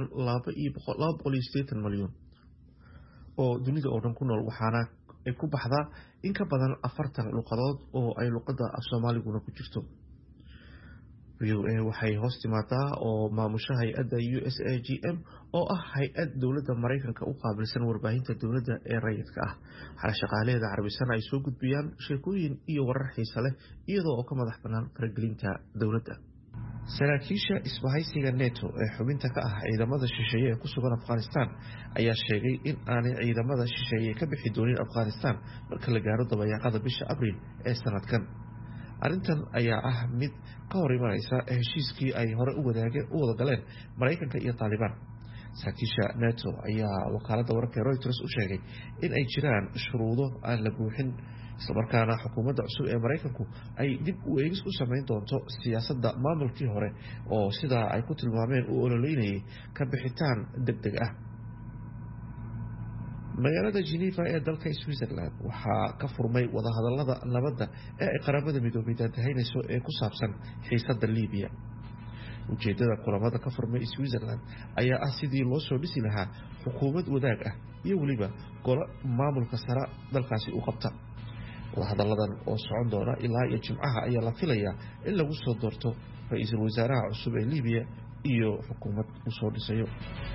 Speaker 5: 280 milyan oo dunida oo dhan ku nool waxaana ay ku baxdaa in ka badan 40 luqadood oo ay luqadda Soomaaliguna ku jirto. VOA waxay hoos timaadaa oo maamusha hay'adda USAGM oo ah hay'ad dowladda Mareykanka u qaabilsan warbaahinta dowladda ee rayidka ah. waxaa shaqaaleeda Carabisan ay soo gudbiyaan sheekooyin iyo warar xiiso leh iyadoo ka madax bannaan faragelinta dowladda. saraakiisha isbahaysiga NATO ee xubinta ka ah ciidamada shisheeye ee ku sugan Afghanistan ayaa sheegay in aanay ciidamada shisheeye ka bixi doonin Afghanistan marka la gaaro dabayaaqada bisha Abriil ee sanadkan. arrintan ayaa ah mid ka hor imanaysa heshiiskii ay hore u wada galeen Mareykanka iyo Taliban. saraakiisha NATO ayaa wakaaladda wararka Reuters u sheegay in ay jiraan shuruudo aan la buuxin isla markaana xukuumadda cusub ee Mareykanku ay dib u eegis ku sameyn doonto siyaasadda maamulkii hore oo sida ay ku tilmaameen u ololeynayay ka bixitaan degdeg ah. magaalada Geneva ee dalka Switzerland waxaa ka furmay wadahadallada nabadda ee ay qaramada midoobay daadahaynayso ee ku saabsan xiisadda Liibiya. ujeedada kulamada ka furmay Switzerland ayaa ah sidii loo soo dhisi lahaa xukuumad wadaag ah iyo waliba golo maamulka sare dalkaasi u qabta. wadahadalladan oo socon doona ilaa iyo Jimcaha ayaa la filayaa in lagu soo doorto ra'iisul wasaaraha cusub ee Liibiya iyo xukuumad u soo dhisayo.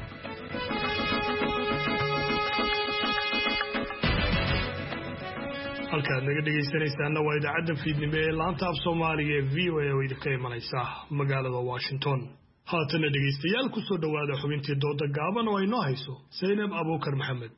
Speaker 2: halkaad naga dhegaysanaysaana waa idaacadda fiidnimo ee laanta af Soomaaliga ee VOA oo idinka imanaysa magaalada Washington. haatana dhegaystayaal ku soo dhawaada xubintii dooda gaaban oo ay noo hayso Zainab Abuukar Maxamed.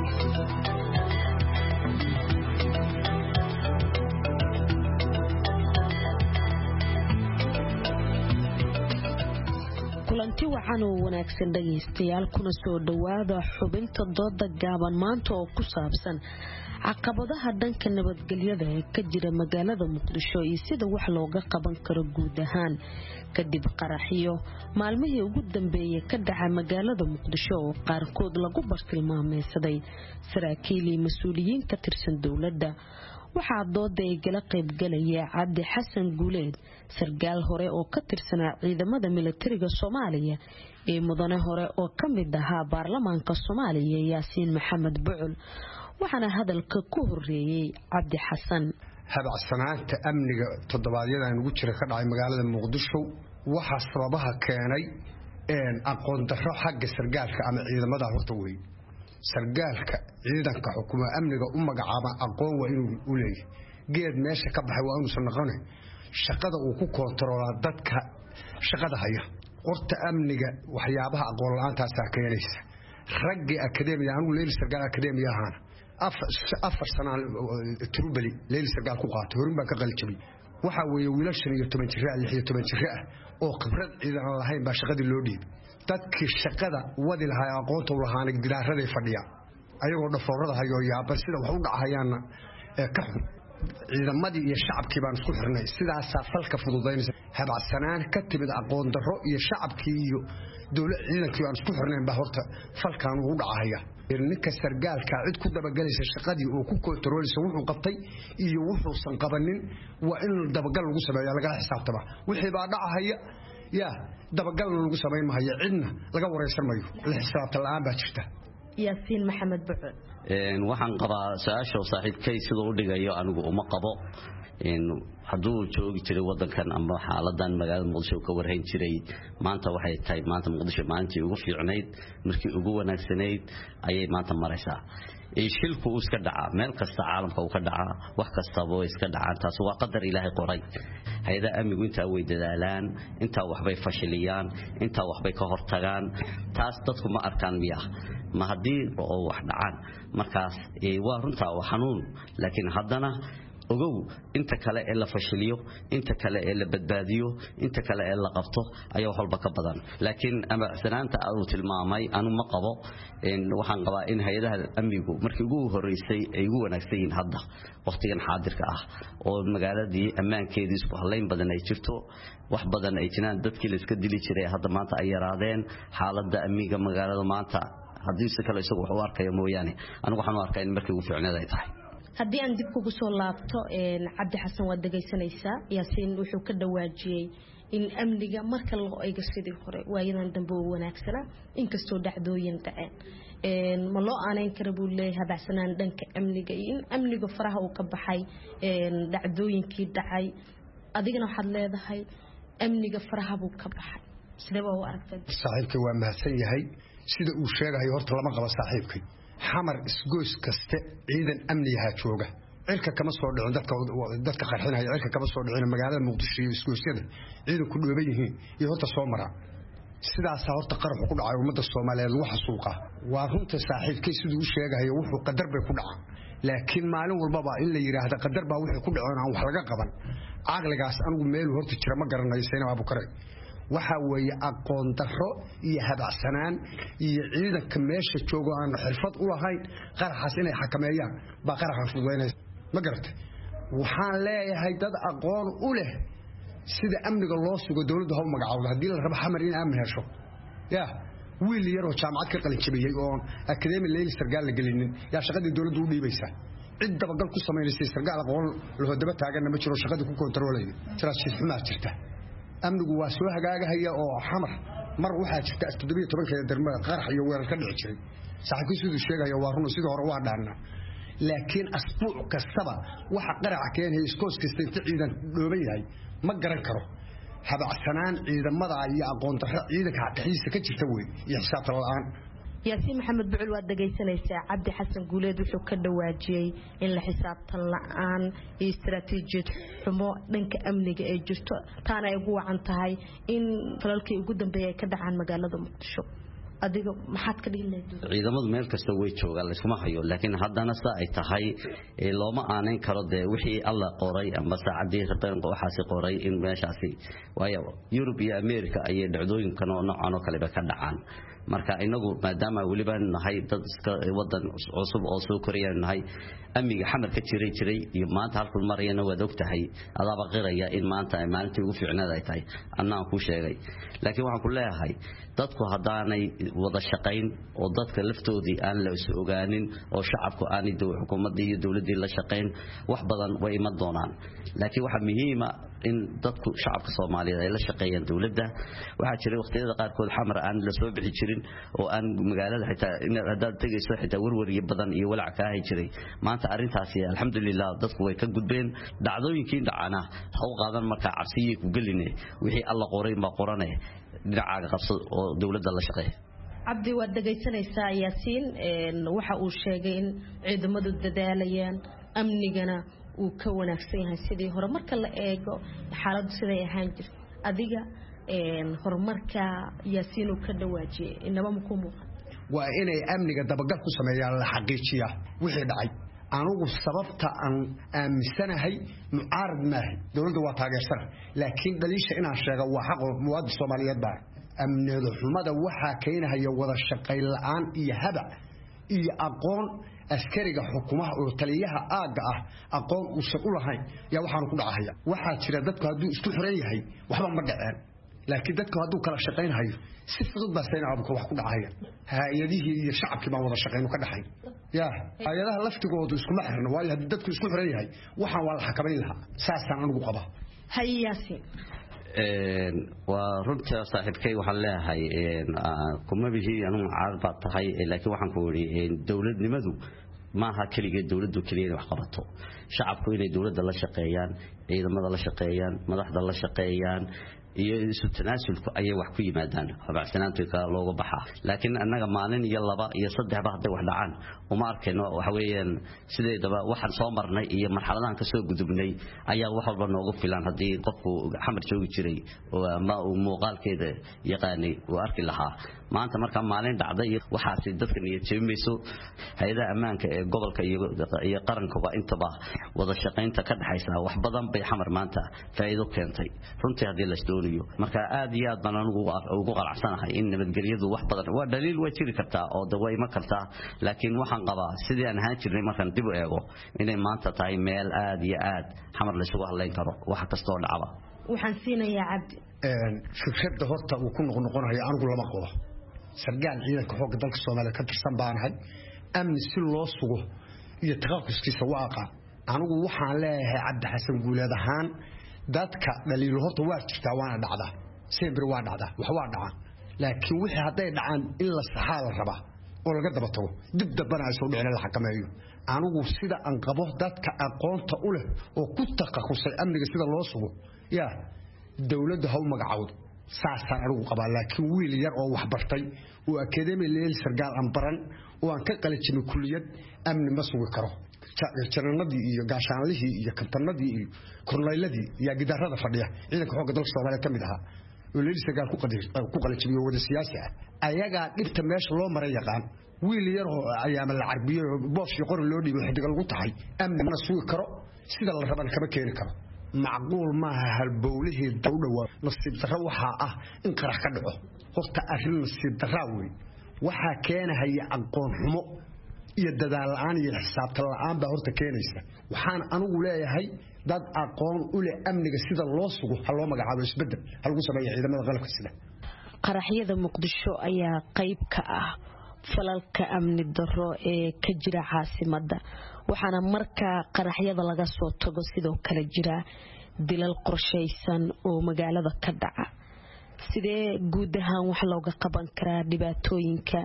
Speaker 15: kulanti wacan oo wanaagsan dhagaystayaal kuna soo dhawaada xubinta dooda gaaban maanta oo ku saabsan caqabadaha dhanka nabadgelyada ee ka jira magaalada Muqdisho iyo sida wax looga qaban karo guud ahaan kadib qaraxyo maalmihii ugu dambeeyay ka dhacay magaalada Muqdisho oo qaarkood lagu bartilmaameedsaday saraakiil iyo mas'uuliyiin ka tirsan dowladda. waxaa dooda ay gala qayb galaya Cabdi Xasan Guuleed sargaal hore oo ka tirsanaa ciidamada militariga Soomaaliya ee mudane hore oo ka mid ahaa baarlamaanka Soomaaliya Yaasiin Maxamed Bucul. waxaana hadalka ku horeeyay Cabdi Xasan.
Speaker 16: habacsanaanta amniga toddobaadyada ugu jira ka dhacay magaalada Muqdisho waxa sababaha keenay aqoon darro xagga sargaalka ama ciidamada horta weey. sargaalka ciidanka xukuumadda amniga u magacaaba aqoon waa inuu u leeyahay geed meesha ka baxay waa inuu sanaqone shaqada uu ku kontroolaa dadka shaqada haya. horta amniga waxyaabaha aqoon la'aantaas keenaysa ragga akademiga anigu leeyahay sargaal akademiga ahaan afar sano Trubali leeyahay sargaal ku qaato horin baa ka qaljabay. waxa weeye wiilashan iyo 10 jir ah 16 jir ah oo khibrad ciidan lahayn baa shaqadii loo dhiibay. dadkii shaqada wadi lahaa aqoonta u lahaanay dilaaraday fadhiya ayagoo dhafoorada hayo yaaba sida wax u dhacayaana ka xun ciidamadii iyo shacabkii baan isku xirnay sidaas falka fududeynaysa habacsanaan ka timid aqoon darro iyo shacabkii iyo dawlad ciidankii aan isku xirnayn baa horta falkan ugu dhacaya. ninka sargaalka cid ku dabagalaysa shaqadii oo ku kontroolaysa wuxuu qabtay iyo wuxuu san qabanin waa in dabagal lagu sameeyo laga xisaabtama wixii baa dhacaya yaa dabagalna lagu samayn maayo cidna laga wareysan maayo la xisaabtan la'aan baa jirta
Speaker 15: yaasiin maxamed bucul
Speaker 17: waxaan qabaa su-aasha saaxiibkay sidoo u dhigayo anigu uma qabo hadduu joogi jiray wadankan ama xaaladan magaalada muqdisho ka warhayn jiray maanta waxay tahay maanta muqdisho maalintii ugu fiicnayd markii ugu wanaagsanayd ayay maanta maraysaa shilku uu iska dhacaa meel kasta caalamka uu ka dhacaa wax kastaba way iska dhacaan taas waa qadar ilaahay qoray hay'adaha amnigu intaa way dadaalaan intaa waxbay fashiliyaan intaa waxbay ka hortagaan taas dadku ma arkaan miyaa ma haddii oo wax dhacaan markaas waa runtaa waa xanuun laakiin haddana ogow inta kale ee la fashiliyo inta kale ee la badbaadiyo inta kale ee la qabto ayaa wax walba ka badan laakiin amacsanaanta uu tilmaamay anu ma qabo waxaan qabaa in hay'adaha amnigu markii ugu horeysay ay ugu wanaagsan yihiin hadda waqtigan xaadirka ah oo magaaladii ammaankeedii isku halayn badan ay jirto wax badan ay jiraan dadkii la iska dili jiray hadda maanta ay yaraadeen xaaladda amniga magaalada maanta haddii si kale isagu wax u arkayo mooyaane anigu waxaan u arkaa in markii ugu fiicneed ay tahay
Speaker 15: haddii aan dib kugu soo laabto cabdi xasan waad dhagaysanaysaa yaasiin wuxuu ka dhawaajiyey in amniga marka loo eego sidii hore waayadan dambe uu wanaagsanaa inkastoo dhacdooyin dhaceen ma loo aaneyn kara buu leeyahay habacsanaan dhanka amniga iyo in amniga faraha uu ka baxay dhacdooyinkii dhacay adigana waxaad leedahay amniga faraha buu ka baxay sidee baa u aragtay
Speaker 16: saaxiibkay waa mahadsan yahay sida uu sheegayo horta lama qabo saaxiibkay xamar isgoys kaste ciidan amniyaha jooga cirka kama soo dhicin dadka qarxinaya cirka kama soo dhicin magaalada muqdisho iyo isgoysyada ciidanku dhooban yihiin iyo horta soo mara sidaas horta qarax ku dhacay ummadda Soomaaliyeed waxa suuqa waa runta saaxiibkay siduu u sheegayo wuxuu qadar bay ku dhacaa laakiin maalin walba in la yiraahdo qadar baa wixii ku dhacay aan wax laga qaban aqligaas anigu meel horta jira ma garanayo Sayna Abu Karay waxa weeye aqoon darro iyo habacsanaan iyo ciidanka meesha joogo aan xirfad u lahayn qaraxas inay xakameeyaan ba qaraxan fududeynay ma garatay waxaan leeyahay dad aqoon u leh sida amniga loo sugo dawladda ha u magacaawdo hadii la rabo xamar in amni hesho wiil yar oo jaamacad ka qalin jabiyay oo academy leel sargaal la gelinin yaa shaqadii dawladdu u dhiibaysaa cid dabagal ku sameynaysa sargaal aqoon loo daba taagan ma jiro shaqadii ku kontroolayay tiraashid xumaa jirta amnigu waa soo hagaagaya oo xamar mar waxa jirta 17 darmada qarax iyo weerar ka dhici jiray saaxiibkiisu sheegaya waa run sidoo hore waa dhaana laakiin asbuuc kastaba waxa qarax keenay iskoos kasta inta ciidan dhooban yahay ma garan karo habacsanaan ciidamada iyo aqoon darro ciidanka dhaxiisa ka jirta weey iyo xisaabta la'aan
Speaker 15: yaasiin maxamed bucul waad dhagaysanaysaa cabdi xasan guuleed wuxuu ka dhawaajiyay in la xisaabtan la'aan iyo istiraatiijiyad xumo dhanka amniga ee jirto taana ay ugu wacan tahay in falalkii ugu dambeeyay ka dhacaan magaalada muqdisho adiga maxaad ka dhigan lahayd
Speaker 17: ciidamadu meel kasta way joogaan la iskuma hayo laakiin haddana saa ay tahay looma aaneyn karo de wixii alla qoray ama saacadii rabeen waxaasi qoray in meeshaasi waayo Yurub iyo America ay dhacdooyinkan oo noocan oo kale ba ka dhacaan marka inagu maadaama waliba nahay dad iska wadan cusub oo soo koriyay nahay amniga xamar ka jiray iyo maanta halkul marayna wada ogtahay adaba qiraya in maanta ay maalintii ugu fiicnaad ay tahay annaan ku sheegay laakiin waxaan ku leeyahay dadku hadaanay wada shaqayn oo dadka laftoodii aan la is ogaanin oo shacabku aanay xukuumadda iyo dawladda la shaqayn wax badan way iman doonaan laakiin waxa muhiim ah in dadku shacabka Soomaaliyeed ay la shaqeeyaan dawladda waxa jiray waqtiyada qaar kood xamar aan la soo bixi jirin oo aan magaalada xitaa in hadaad tagayso xitaa warwariye badan iyo walaac ka hay jiray maanta arintaasi alxamdulillah dadku way ka gudbeen dhacdooyinkii dhacana ha u qaadan marka cabsiye ku galinay wixii alla qoray ma qoranay dhinacaaga qabso oo dawladda la shaqeeyo
Speaker 15: cabdi waad dhagaysanaysaa yaasiin waxa uu sheegay in ciidamadu dadaalayaan amnigana uu ka wanaagsan yahay sidii hore marka la eego xaaladdu siday ahaan jirtay adiga horumarka yaasiin uu ka dhawaajiyay inaba ma ku muuqan
Speaker 16: waa inay amniga dabagal ku sameeyaan la xaqiijiya wixii dhacay anugu sababta aan aamisanahay mucaarad maahay dawladda waa taageersan laakiin dhaliisha inaan sheego waa xaq muwaadin Soomaaliyeed baa amniga xumada waxa keenaya wada shaqayn la'aan iyo haba iyo aqoon askariga xukuumaha oo taliyaha aaga ah aqoon u shaqo lahayn yaa waxaan ku dhacaya waxa jira dadku hadduu isku xiran yahay waxba ma dhaceen laakiin dadku hadduu kala shaqaynayo si fudud baa Sayna Abu wax ku dhacaya hay'adihii iyo shacabkii baa wada shaqayn ka dhaxay hay'adaha laftigoodu isku ma xirna waayo dadku isku xiran yahay waxaan waa la xakameyn lahaa saasaan anigu qaba
Speaker 15: hayaasi
Speaker 17: waa runtii saaxiibkay waxaan leeyahay kuma bixi anu caad baa tahay laakiin waxaan ku wari dawladnimadu maaha kaliya dawladdu kaliya wax qabato shacabku inay dawladda la shaqeeyaan ciidamada la shaqeeyaan madaxda la shaqeeyaan iyo isu tanaasulku ayay wax ku yimaadaan habacsanaantiga looga baxaa laakiin annaga maalin iyo laba iyo saddex ba hadday wax dhacaan uma arkayno waxa weeyaan sideedaba waxaan soo marnay iyo marxaladahan ka soo gudubnay ayaa wax walba noogu filan haddii qofku xamar joogi jiray oo ama uu muuqaalkeeda yaqaanay uu arki lahaa maanta marka maalin dhacday waxaasi dadka niyad jebinayso hay'adaha ammaanka ee gobolka iyo qaranka intaba wada shaqaynta ka dhaxaysa wax badan bay xamar maanta faa'iido keentay runtii hadii la isdoonayo marka aad iyo aad baan ugu qanacsanahay in nabadgelyadu wax badan waa dhaliil way jiri kartaa oo daway ma kartaa laakiin waxaan qabaa sidii aan ahaan jirnay markaan dib u eego inay maanta tahay meel aad iyo aad xamar la isugu haleyn karo wax kasta oo dhacaba
Speaker 10: waxaan siinayaa cabdi
Speaker 16: fikradda horta uu ku noqonayo anigu lama qabo sargaal ciidanka xoogga dalka Soomaaliya ka tirsan baanahay amni si loo sugo iyo taqaquskiisa waaqa anigu waxaan leeyahay Cabdi Xasan Guuleed ahaan dadka dhaliil horta waa jirtaa waana dhacda sibir waa dhacda wax waa dhacaan laakiin wixii haday dhacaan in la saxaal raba oo laga daba tago dib dabana ay soo dhicin la xakameeyo anigu sida aan qabo dadka aqoonta u leh oo ku taqaqusay amniga sida loo sugo yaa dawladda haw magacawd saasaan anigu qabaa laakiin wiil yar oo wax bartay oo academy leel sargaal aan baran oo aan ka qalajimay kulliyad amni ma sugi karo jananadii iyo gaashaanlihii iyo kabtanadii iyo korneyladii iyo gidaarada fadhiya ciidanka xoogga dalka Soomaaliya kamid aha oo leel sargaal ku qalajimay wada siyaasi ah ayaga dhibta meesha loo maray yaqaan wiil yar oo ayaama la carbiyo boos iyo qor loo dhiibay xidiga lagu tahay amni ma sugi karo sida la rabana kama keeni karo macquul maaha halbowlihii dawdhawa nasiib darro waxa ah in qarax ka dhaco horta arrin nasiib darro weey waxa keenaya aqoon xumo iyo dadaal la'aan iyo xisaabtan la'aan baa horta keenaysa waxaan anigu leeyahay dad aqoon u leh amniga sida loo sugo hal loo magacaabo isbedel hal ugu sameeyo ciidamada qalabka sida
Speaker 15: qaraxyada Muqdisho ayaa qayb ka ah falalka amni darro ee ka jira caasimadda waxaana marka qaraxyada laga soo tago sidoo kale jira dilal qorsheysan oo magaalada ka dhaca sidee guud ahaan wax looga qaban karaa dhibaatooyinka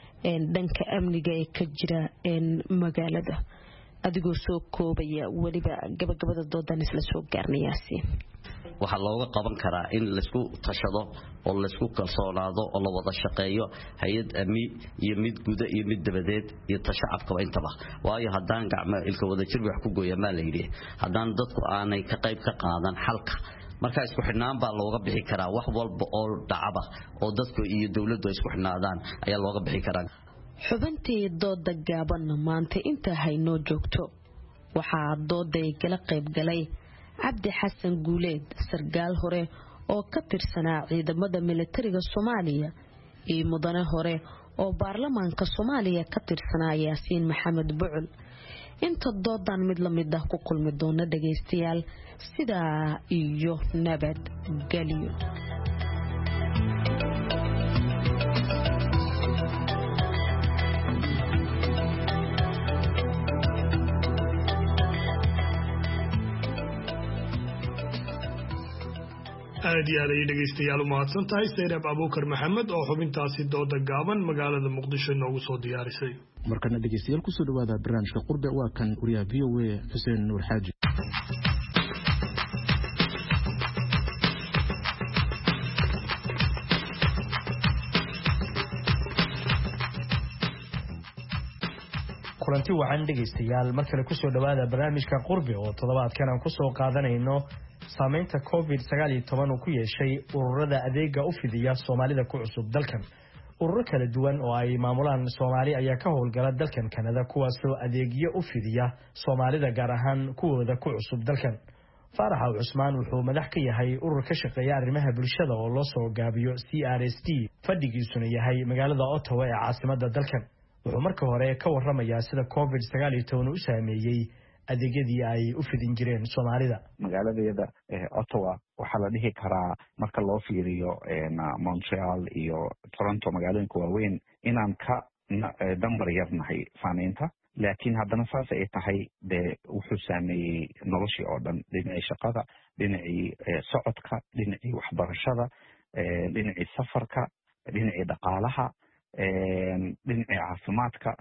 Speaker 15: dhanka amniga ee ka jira magaalada adigoo soo koobaya waliba gabagabada doodan isla soo gaarnayaasi
Speaker 17: waxa looga qaban karaa in la isku tashado oo la isku kalsoonaado oo la wada shaqeeyo hay'ad amni iyo mid guud iyo mid dabadeed iyo tashacabka intaba waayo hadaan gacmo ilka wada jir wax ku gooya ma leeyahay hadaan dadku aanay ka qayb ka qaadan xalka marka isku xidhnaan baa looga bixi karaa wax walba oo dhacaba oo dadku iyo dawladdu isku xidhnaadaan ayaa looga bixi karaa
Speaker 15: xubintii dooda gaaban maanta inta hayno joogto waxa dooday kala qayb galay Cabdi Xasan Guuleed sargaal hore oo ka tirsanaa ciidamada militariga Soomaaliya iyo mudane hore oo baarlamaanka Soomaaliya ka tirsanaa Yaasiin Maxamed Bucul inta doodan mid la mid ah ku kulmi doona dhageystayaal sida iyo nabad galiyo
Speaker 2: aad iyo aad ay dhageystayaal u mahadsan tahay Saynab Abuukar Maxamed oo xubintaasi dooda gaaban magaalada Muqdisho noogu soo diyaarisay
Speaker 1: markana dhageystayaal ku soo dhawaada barnaamijka qurbe waa kan wariyaha VOA Xuseen Nuur Xaaji
Speaker 18: kulanti wacan dhageystayaal markale ku soo dhawaada barnaamijka qurbe oo toddobaadkan aan ku soo qaadanayno saamaynta COVID-19 uu ku yeeshay ururada adeega u fidiya Soomaalida ku cusub dalkan ururo kala duwan oo ay maamulaan Soomaali ayaa ka howlgala dalkan Kanada kuwaas oo adeegyo u fidiya Soomaalida gaar ahaan kuwooda ku cusub dalkan Faarax Cusmaan wuxuu madax ka yahay urur ka shaqeeya arrimaha bulshada oo loo soo gaabiyo CRST fadhigiisuna yahay magaalada Ottawa ee caasimadda dalkan wuxuu marka hore ka warramayaa sida COVID-19 u saameeyay adeegyadii ay u fidin jireen Soomaalida
Speaker 19: magaaladayada Ottawa waxaa la dhihi karaa marka loo fiiriyo Montreal iyo Toronto magaalooyinka waaweyn inaan ka dambar yarnahay saamaynta laakiin haddana saas ay tahay dee wuxuu saameeyey noloshii oo dhan, dhinacii shaqada, dhinacii socodka, dhinacii waxbarashada, dhinacii safarka, dhinacii dhaqaalaha, dhinacii caafimaadka,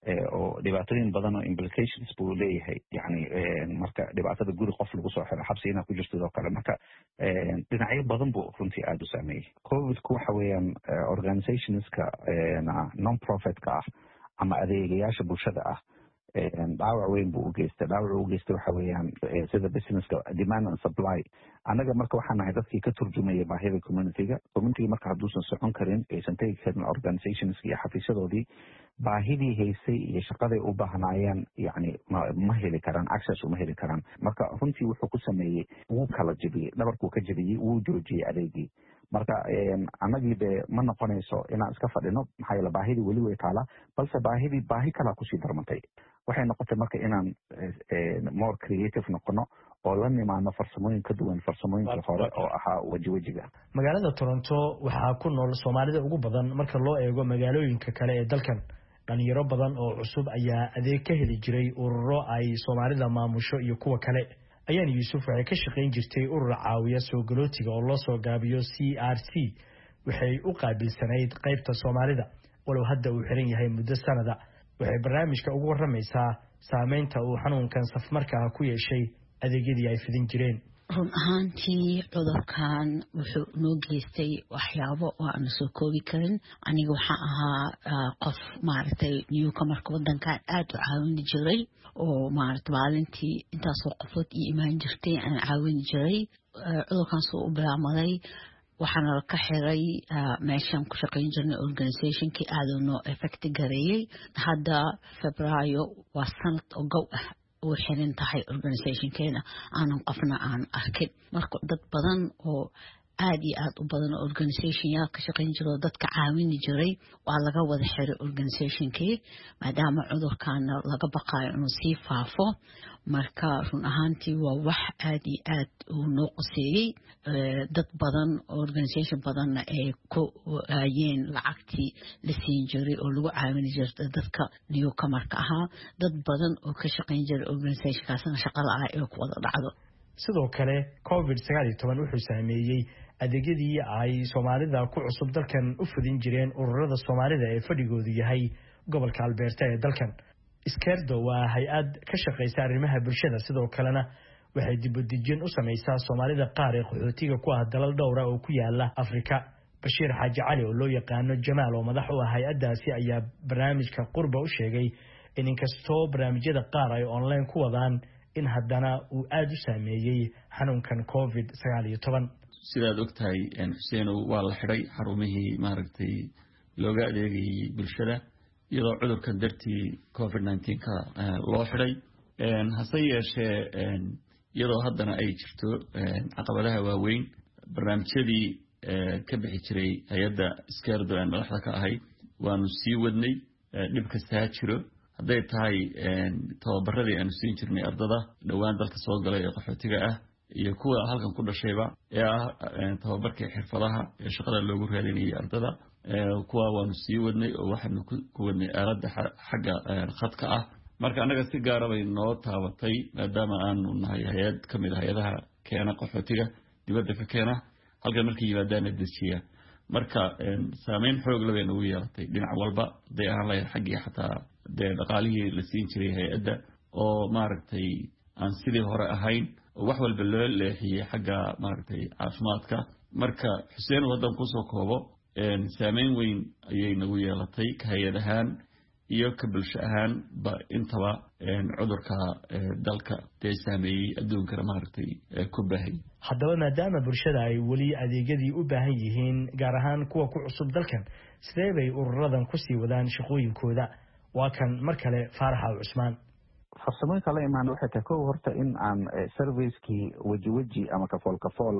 Speaker 19: oo dhibaatooyin badan oo implications buu leeyahay. Yani marka dhibaatada guri qof lagu soo xiro xabsi inaad ku jirtid oo kale, marka dhinacyo badan buu runtii aada u saameeyey. covidku waxa weeyaan organizationska non-profitka ah ama adeegayaasha bulshada ah dhaawac weyn buu u geystay. dhaawac u geystay waxa weeyaan sida businesska demand and supply. annaga marka waxaan nahay dadkii ka turjumaya baahida communityga marka hadduusan socon karin, aysan tegi karin organizationska iyo xafiisyadoodii, baahidii haysay iyo shaqaday u baahnaayeen yani ma heli karaan, access uma heli karaan. marka runtii wuxuu ku sameeyey, wuu kala jebiyey, dhabarkuu ka jebiyey, wuu joojiyey adeegii. marka annagii de ma noqonayso inaan iska fadhino, maxaa yeele baahidii weli way taalaa, balse baahi kalaa kusii darmantay. waxay noqotay marka inaan more creative noqono oo la nimaano farsamooyin ka duwan farsamooyinkii hore oo ahaa wejiga.
Speaker 18: magaalada Toronto waxaa ku nool Soomaalida ugu badan marka loo eego magaalooyinka kale ee dalkan. dhalinyaro badan oo cusub ayaa adeeg ka heli jiray ururo ay Soomaalida maamusho iyo kuwa kale. ayaan Yuusuf waxay ka shaqayn jirtay urur caawiya soo galootiga oo loo soo gaabiyo CRC. waxay u qaabilsanayd qaybta Soomaalida walow hadda uu xiran yahay muddo sanada. waxay barnaamijka ugu waramaysaa saameynta uu xanuunkan safmarka ku yeeshay adeegyadii ay fidin jireen.
Speaker 20: run ahaantii cudurkan wuxuu noo geystay waxyaabo oo aan soo koobi karin. aniga waxaan ahaa qof maaragtay newcomerka wadankan aad u caawin jiray oo maaragtay maalintii intaasoo qofood ii imaan jirtay aan caawin jiray. cudurkan soo u bilaamaday waxaana ka xiray meeshaan ku shaqayn jirnay organizationkii aad noo effect gareeyay. hadda Febraayo waa sanad oo gow ah oo xiran tahay organizationkeena, aanan qofna aan arkin. marka dad badan oo aad iyo aad u badan oo organization yaa ka shaqayn jiro dadka caawin jiray waa laga wada xiray organizationkii maadaama cudurkan laga baqayo inuu sii faafo. marka run ahaantii waa wax aad iyo aad u noo qoseeyey. dad badan organization badanna ay ku waayeen lacagtii la siin jiray oo lagu caawin jiray dadka newcomerka ahaa. dad badan oo ka shaqayn jiray organizationkaasna shaqo la'aan ay ku wada dhacdo.
Speaker 18: sidoo kale COVID-19 wuxuu saameeyey adeegyadii ay Soomaalida ku cusub dalkan u fidin jireen ururada Soomaalida ee fadhigoodu yahay gobolka Alberta ee dalkan. Iskeerdo waa hay'ad ka shaqeysa arrimaha bulshada, sidoo kalena waxay dib u dejin u sameysaa Soomaalida qaar ee qaxootiga ku ah dalal dhowr ah oo ku yaala Afrika. Bashiir Xaaji Cali oo loo yaqaano Jamaal oo madax u ah hay'adaasi ayaa barnaamijka Qurba u sheegay in inkastoo barnaamijyada qaar ay online ku wadaan in haddana uu aad u saameeyey xanuunkan COVID-19.
Speaker 21: sidaad ogtahay Xuseenow waa la xiray xarumihii maaragtay looga adeegayay bulshada iyadoo cudurkan dartii COVID-19 loo xiray. hase yeeshee iyadoo haddana ay jirto caqabadaha waaweyn, barnaamijyadii ka bixi jiray hay-adda Iskeerdo aan madaxda ka ahay waanu sii wadnay. dhib kasta ha jiro, hadday tahay tababaradii aanu siin jirnay ardada dhowaan dalka soo galay ee qaxootiga ah iyo kuwa halkan ku dhashayba ee ah tababarkii xirfadaha ee shaqada loogu raadinayay ardada. kuwa waanu sii wadnay oo waxaanu ku wadnay aaladda xagga khadka ah. marka annaga si gaara bay noo taabatay maadaama aanu nahay hay-ad ka mid ah hay-adaha keena qaxootiga dibadda ka keena halkan markay yimaadaana dejiya. marka saameyn xoog leh bay nagu yeelatay dhinac walba, hadday ahaan lahayd xaggii xataa dee dhaqaalihii la siin jiray hay-adda oo maaragtay aan sidii hore ahayn oo wax walba loo leexiyey xagga maaragtay caafimaadka. marka Xuseen waddan kusoo koobo saameyn weyn ayay nagu yeelatay ka hay-ad ahaan iyo ka bulsho ahaan ba intaba cudurka dalka dee saameeyey adduunkana maaragtay ku baahay.
Speaker 18: haddaba maadaama bulshada ay weli adeegyadii u baahan yihiin gaar ahaan kuwa ku cusub dalkan, sidee bay ururadan kusii wadaan shaqooyinkooda? waa kan mar kale Faarax Cusmaan.
Speaker 19: farsamooyinka la imaan waxay tahay kow horta in aan servicekii weji ama kafool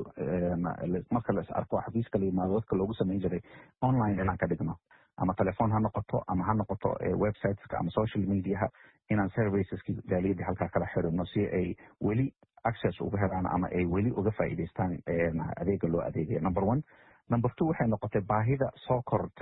Speaker 19: marka la is arko xafiiska la yimaado dadka loogu samayn jiray online inaan ka dhigno, ama telefoon ha noqoto ama ha noqoto websiteska ama social mediaha, inaan serviceski jaaliyadii halkaa kala xirino si ay weli access uga helaan ama ay weli uga faa'iidaystaan adeega loo adeegaya. number 1. number 2 waxay noqotay baahida soo kortay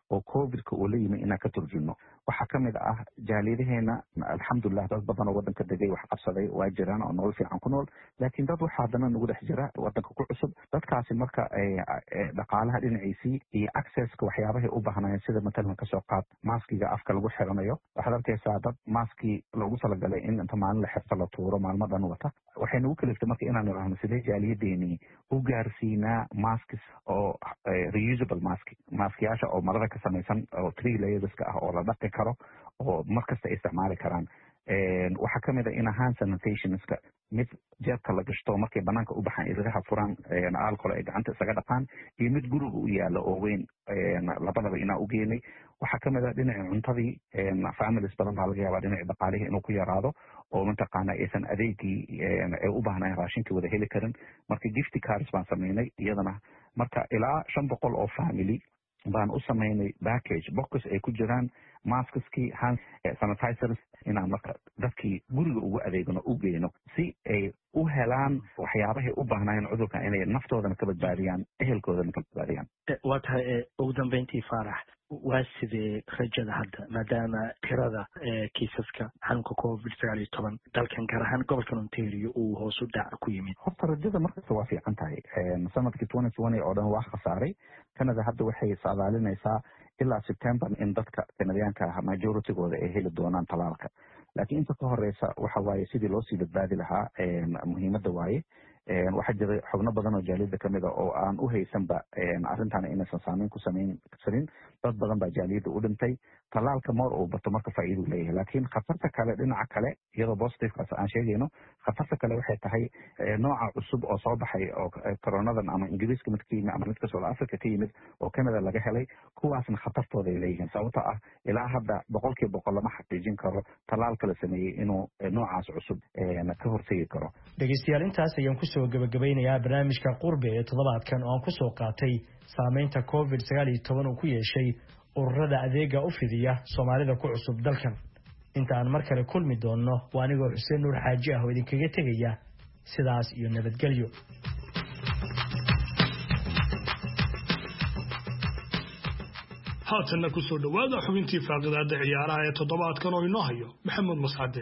Speaker 19: oo covidka uu la yimi inaan ka turjino waxaa kamid ah jaaliyadaheena alxamdulilah dad badan oo wadanka degay wax qabsaday waa jiraan oo nolol fiican ku nool laakiin dad waxaa haddana nagu dhex jira wadanka ku cusub dadkaasi marka dhaqaalaha dhinaciisii iyo accesska waxyaabahay u baahnayeen sida matalan kasoo qaad maaskiga afka lagu xiranayo waxaad arkaysaa dad maaskii loogu talagalay in inta maalin la xirto la tuuro maalmo dhan wata waxay nagu kaliftay marka inaan idhaahno sidee jaaliyadeeni u gaarsiinaa maskis oo reusable maskyaasha oo marada ka samaysan oo 3 layerska ah oo la dhaqi karo oo markasta isticmaali karaan waxaa kamid a in hand sanitationska mid jeebka la gashto markay banaanka u baxaan ilgaha furan alcohol ay gacanta isaga dhaqaan iyo mid guriga u yaala oo weyn labadaba inaa u geenay waxaa kamid a dhinaca cuntadii families badan baa laga yaabaa dhinaca dhaqaalihii inuu ku yaraado oo mataqaana aysan adeegii ay u baahnayn raashinkii wada heli karin marka gifty cards baan sameynay iyadana marka ilaa 500 oo family baan u sameynay package box ay ku jiraan maskaskii hand sanitizers inaan marka dadkii guriga ugu adeegno u geyno si ay u helaan waxyaabahay u baahnayeen cudurkan inay naftoodana ka badbaadiyaan ehelkoodana ka badbaadiyaan
Speaker 4: waa tahay ugu dambeyntii faarax waa sidee rajada hadda maadaama tirada kiisaska xanuunka covid-19 dalkan gaar ahaan gobolkan Ontario uu hoos u dhac ku yimid
Speaker 19: horta rajada markasta waa fiican tahay sanadkii 2020 oo dhan waa khasaaray Canada hadda waxay saadaalinaysaa ilaa September in dadka Canadianka ah majoritigooda ay heli doonaan talaalka laakiin inta ka horeysa waxa waaye sidii loo sii badbaadi lahaa muhiimadda waaye waxaa jira xubno badan oo jaaliyada kamid a oo aan u haysanba arrintaana inaysan saameyn ku samayn karin dad badan baa jaaliyada u dhintay talaalka moor uu bato marka faa'iido leeyahay laakiin khatarta kale dhinaca kale iyadoo positivekaas aan sheegayno khatarta kale waxay tahay nooca cusub oo soo baxay oo coronadan ama ingiriiska mid ka yimid ama mid ka South Africa ka yimid oo Canada laga helay kuwaasna khatartooda ay leeyihiin sababtoo ah ilaa hadda 100% lama xaqiijin karo talaalka la sameeyey inuu noocaas cusub ka hortegi karo
Speaker 18: dhegeystayaal intaas ayaan kusoo gabagabeynayaa barnaamijka qurbe ee toddobaadkan oo aan kusoo qaatay saameynta covid-19 uu ku yeeshay ururada adeega u fidiya Soomaalida ku cusub dalkan inta aan mar kale kulmi doono waa anigoo Xuseen Nuur Xaaji ah oo idinkaga tegaya sidaas iyo nabadgelyo
Speaker 2: haatanna ku soo dhawaada xubintii faaqidaada ciyaaraha ee toddobaadkan oo inoo hayo Maxamed Mascade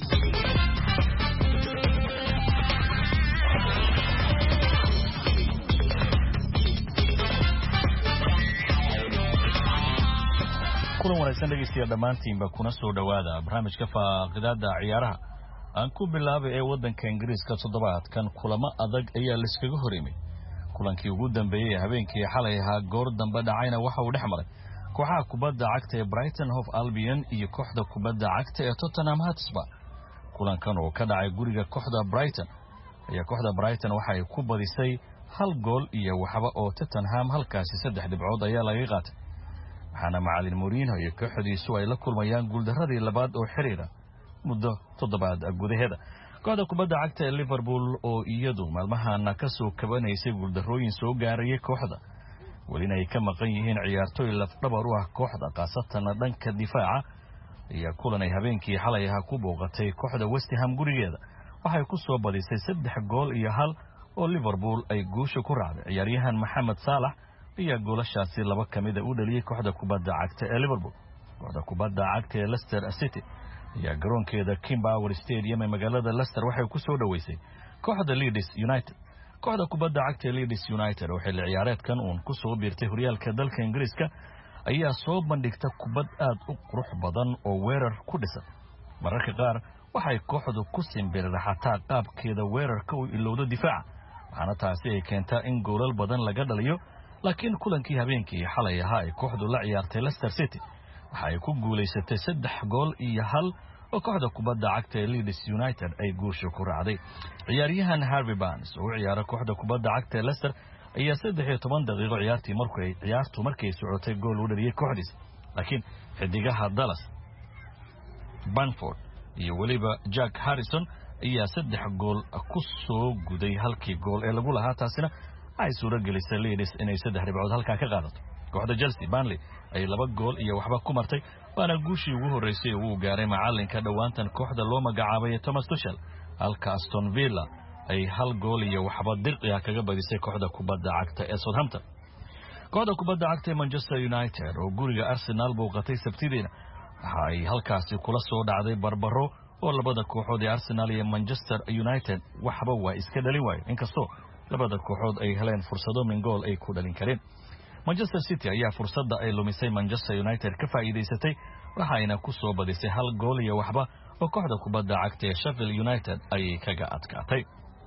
Speaker 22: kulan wanaagsan dhegeystayaal dhammaantiinba kuna soo dhawaada barnaamijka faaqidaada ciyaaraha aan ku bilaabay ee waddanka Ingiriiska toddobaadkan kulamo adag ayaa la iskaga hor yimid kulankii ugu dambeeyay habeenkii xalay ahaa goor dambe dhacayna waxa uu dhex maray kooxaha kubadda cagta ee Brighton Hove Albion iyo kooxda kubadda cagta ee Tottenham Hotspur kulankan oo ka dhacay guriga kooxda Brighton ayaa kooxda Brighton waxa ay ku badisay 1 gool iyo waxba oo Tottenham halkaasi 3 dhibcood ayaa laga qaatay waxaana macallin Mourinho iyo kooxdiisu ay la kulmayaan guuldaradii labaad oo xiriira muddo toddobaad gudaheeda kooxda kubadda cagta ee Liverpool oo iyadu maalmahan ka soo kabanaysay guuldarooyin soo gaarayay kooxda walina ay ka maqan yihiin ciyaartooy lafdhabar u ah kooxda qaasatan dhanka difaaca ayaa kulan ay habeenkii xalay ahaa ku booqatay kooxda West Ham gurigeeda waxay ku soo badisay 3 gool iyo 1 oo Liverpool ay guusha ku raacday ciyaaryahan Mohamed Salah ayaa goolashaasi laba kamid u dhaliyay kooxda kubadda cagta ee Liverpool kooxda kubadda cagta ee Leicester City ayaa garoonkeeda King Power Stadium ee magaalada Leicester waxay ku soo dhaweysay kooxda Leeds United kooxda kubadda cagta ee Leeds United oo xilli ciyaareedkan uun ku soo biirtay horyaalka dalka Ingiriiska ayaa soo bandhigta kubad aad u qurux badan oo weerar ku dhisan mararka qaar waxay kooxdu ku simbiriraxataa qaabkeeda weerarka u ilowdo difaaca waxaana taasi ay keentaa in goolal badan laga dhaliyo laakiin kulankii habeenkii xalay ahaa ay kooxdu la ciyaartay Leicester City waxa ay ku guuleysatay 3 gool iyo 1 oo kooxda kubadda cagta ee Leeds United ay guusha ku raacday ciyaaryahan Harvey Barnes oo ciyaara kooxda kubadda cagta ee Leicester ayaa 13 daqiiqo markay socotay gool u dhaliyay kooxdiisa laakiin xidigaha Dallas Bamford iyo waliba Jack Harrison ayaa 3 gool ku soo guday halkii gool ee lagu lahaa taasina ay suura gelisay Leeds inay 3 dhibcood halka ka qaadato kooxda Chelsea Burnley ay 2 gool iyo waxba ku martay waana guushii ugu horeysay uu gaaray macalinka dhawaantan kooxda loo magacaabay Thomas Tuchel halka Aston Villa ay 1 gool iyo waxba dirqiya kaga badisay kooxda kubadda cagta ee Southampton kooxda kubadda cagta ee Manchester United oo guriga Arsenal booqatay Sabtidina waxa ay halkaasi kula soo dhacday barbaro oo labada kooxood ee Arsenal iyo Manchester United waxba waa iska dhalin waayeen inkastoo labada kooxood ay heleen fursado min gool ay ku dhalin kareen. Manchester City ayaa fursadda ay lumisay Manchester United ka faa'iideysatay waxayna ku soo badisay hal gool iyo waxba oo kooxda kubadda cagta ee Sheffield United ay kaga adkaatay.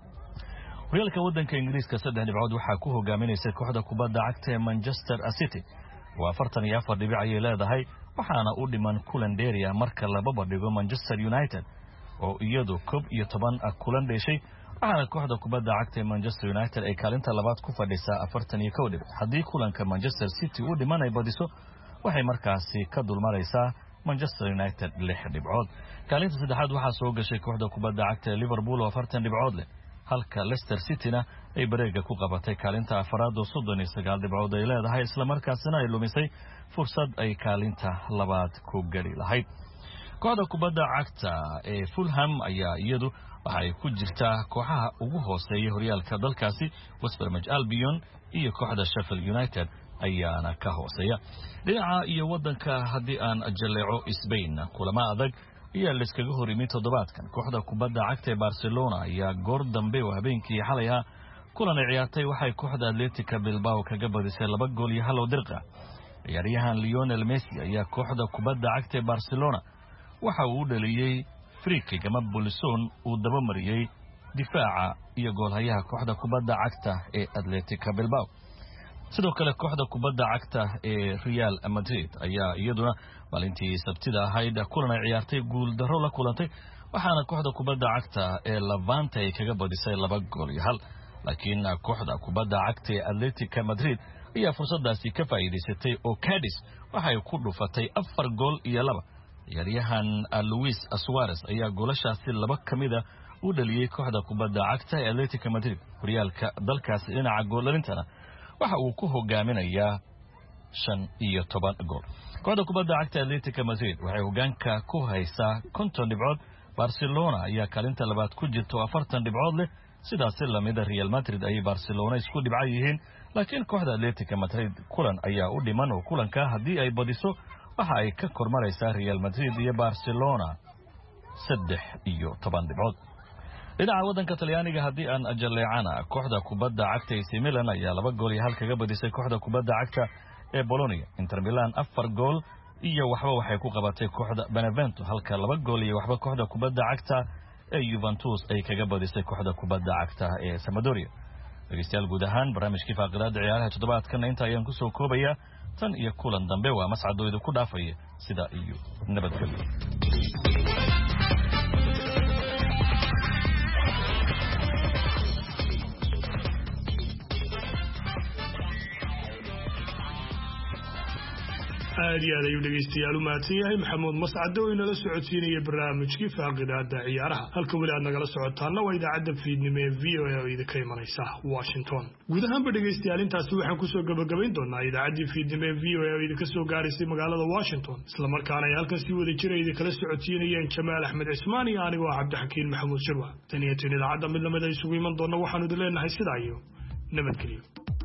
Speaker 22: horyaalka waddanka Ingiriiska 3 dhibcood waxaa ku hogaaminaysa kooxda kubadda cagta ee Manchester City waa 44 dhibic ay leedahay waxaana u dhiman kulan dheeriya marka la babadhigo Manchester United oo iyadu 11 kulan dheeshay waxaana kooxda kubadda cagta ee Manchester United ay kaalinta labaad ku fadhisaa 41 dhibic haddii kulanka Manchester City uu dhiman ay badiso waxay markaasi ka dulmaraysaa Manchester United 6 dhibcood kaalinta saddexaad waxaa soo gashay kooxda kubadda cagta ee Liverpool oo 40 dhibcood leh halka Leicester City-na ay bareega ku qabatay kaalinta afraad oo 39 dhibcood ay leedahay isla markaasina ay lumisay fursad ay kaalinta labaad ku gali lahayd. kooxda kubadda cagta ee Fulham ayaa iyadu waxay ku jirtaa kooxaha ugu hooseeya horyaalka dalkaasi West Bromwich Albion iyo kooxda Sheffield United ayaana ka hooseeya. dhinaca iyo wadanka haddii aan jaleeco Spain kulamo adag ayaa la iskaga hor yimid toddobaadkan kooxda kubadda cagta ee Barcelona ayaa goor dambe oo habeenkii xalay ah kulan ay ciyaartay waxay kooxda Atletico Bilbao kaga badisay 2 gool iyo 1 dirqa. ciyaaryahan Lionel Messi ayaa kooxda kubadda cagta ee Barcelona waxa uu dhaliyay free kick ama bulson uu daba mariyay difaaca iyo goolhayaha kooxda kubadda cagta ee Atletico Bilbao. sidoo kale kooxda kubadda cagta ee Real Madrid ayaa iyaduna maalintii Sabtida ahayd kulan ay ciyaartay guul darro la kulantay waxaana kooxda kubadda cagta ee Levante ay kaga badisay 2 gool iyo 1 laakiin kooxda kubadda cagta ee Atletico Madrid ayaa fursadaasi ka faa'iideysatay oo Cadiz waxay ku dhufatay 4 gool iyo 2. ciyaaryahan Luis Suarez ayaa goolashaasi 2 kamida u dhaliyay kooxda kubadda cagta ee Atletico Madrid horyaalka dalkaasi dhinaca goolalintana waxa uu ku hogaaminayaa 15 gool. kooxda kubadda cagta Atletico Madrid waxay hogaanka ku haysaa 50 dhibcood. Barcelona ayaa kaalinta labaad ku jirta 40 dhibcood leh sidaas la mid ah Real Madrid ay Barcelona isku dhibcay yihiin laakiin kooxda Atletico Madrid kulan ayaa u dhiman oo kulanka haddii ay badiso waxa ay ka kormaraysaa Real Madrid iyo Barcelona 13 dhibcood. dhinaca wadanka Talyaaniga haddii aan jaleecana kooxda kubadda cagta AC Milan ayaa 2 gool iyo 1 kaga badisay kooxda kubadda cagta ee Bologna. Inter Milan 4 gool iyo waxba waxay ku qabatay kooxda Benevento halka 2 gool iyo waxba kooxda kubadda cagta ee Juventus ay kaga badisay kooxda kubadda cagta ee Sampdoria. dhageystayaal guud ahaan barnaamijkii faaqidaada ciyaaraha toddobaadkan inta ayaan ku soo koobaya tan iyo kulan dambe waa mascadooyda ku dhaafaya sida iyo nabadgelyo.
Speaker 2: aad iyo aad ayuu dhegaystayaal u mahadsan yahay maxamuud mascade oo inala socodsiinaya barnaamijkii faaqidaada ciyaaraha halka weli aad nagala socotaana waa idaacadda fiidnimo ee v o a oo idinka imanaysa Washington. guud ahaanba dhegaystayaal intaasi waxaan kusoo gabagabayn doonaa idaacaddii fiidnimo ee v o a oo idinka soo gaaraysay magaalada Washington islamarkaana ay halkan sii wada jira idinkala socodsiinayeen Jamaal Axmed Cismaan iyo anigoo Cabdixakiin Maxamuud Shirwa. tan iyo tan idaacadda mid lamid ay isugu iman doona waxaanu idin leenahay sidaa iyo nabadgelyo.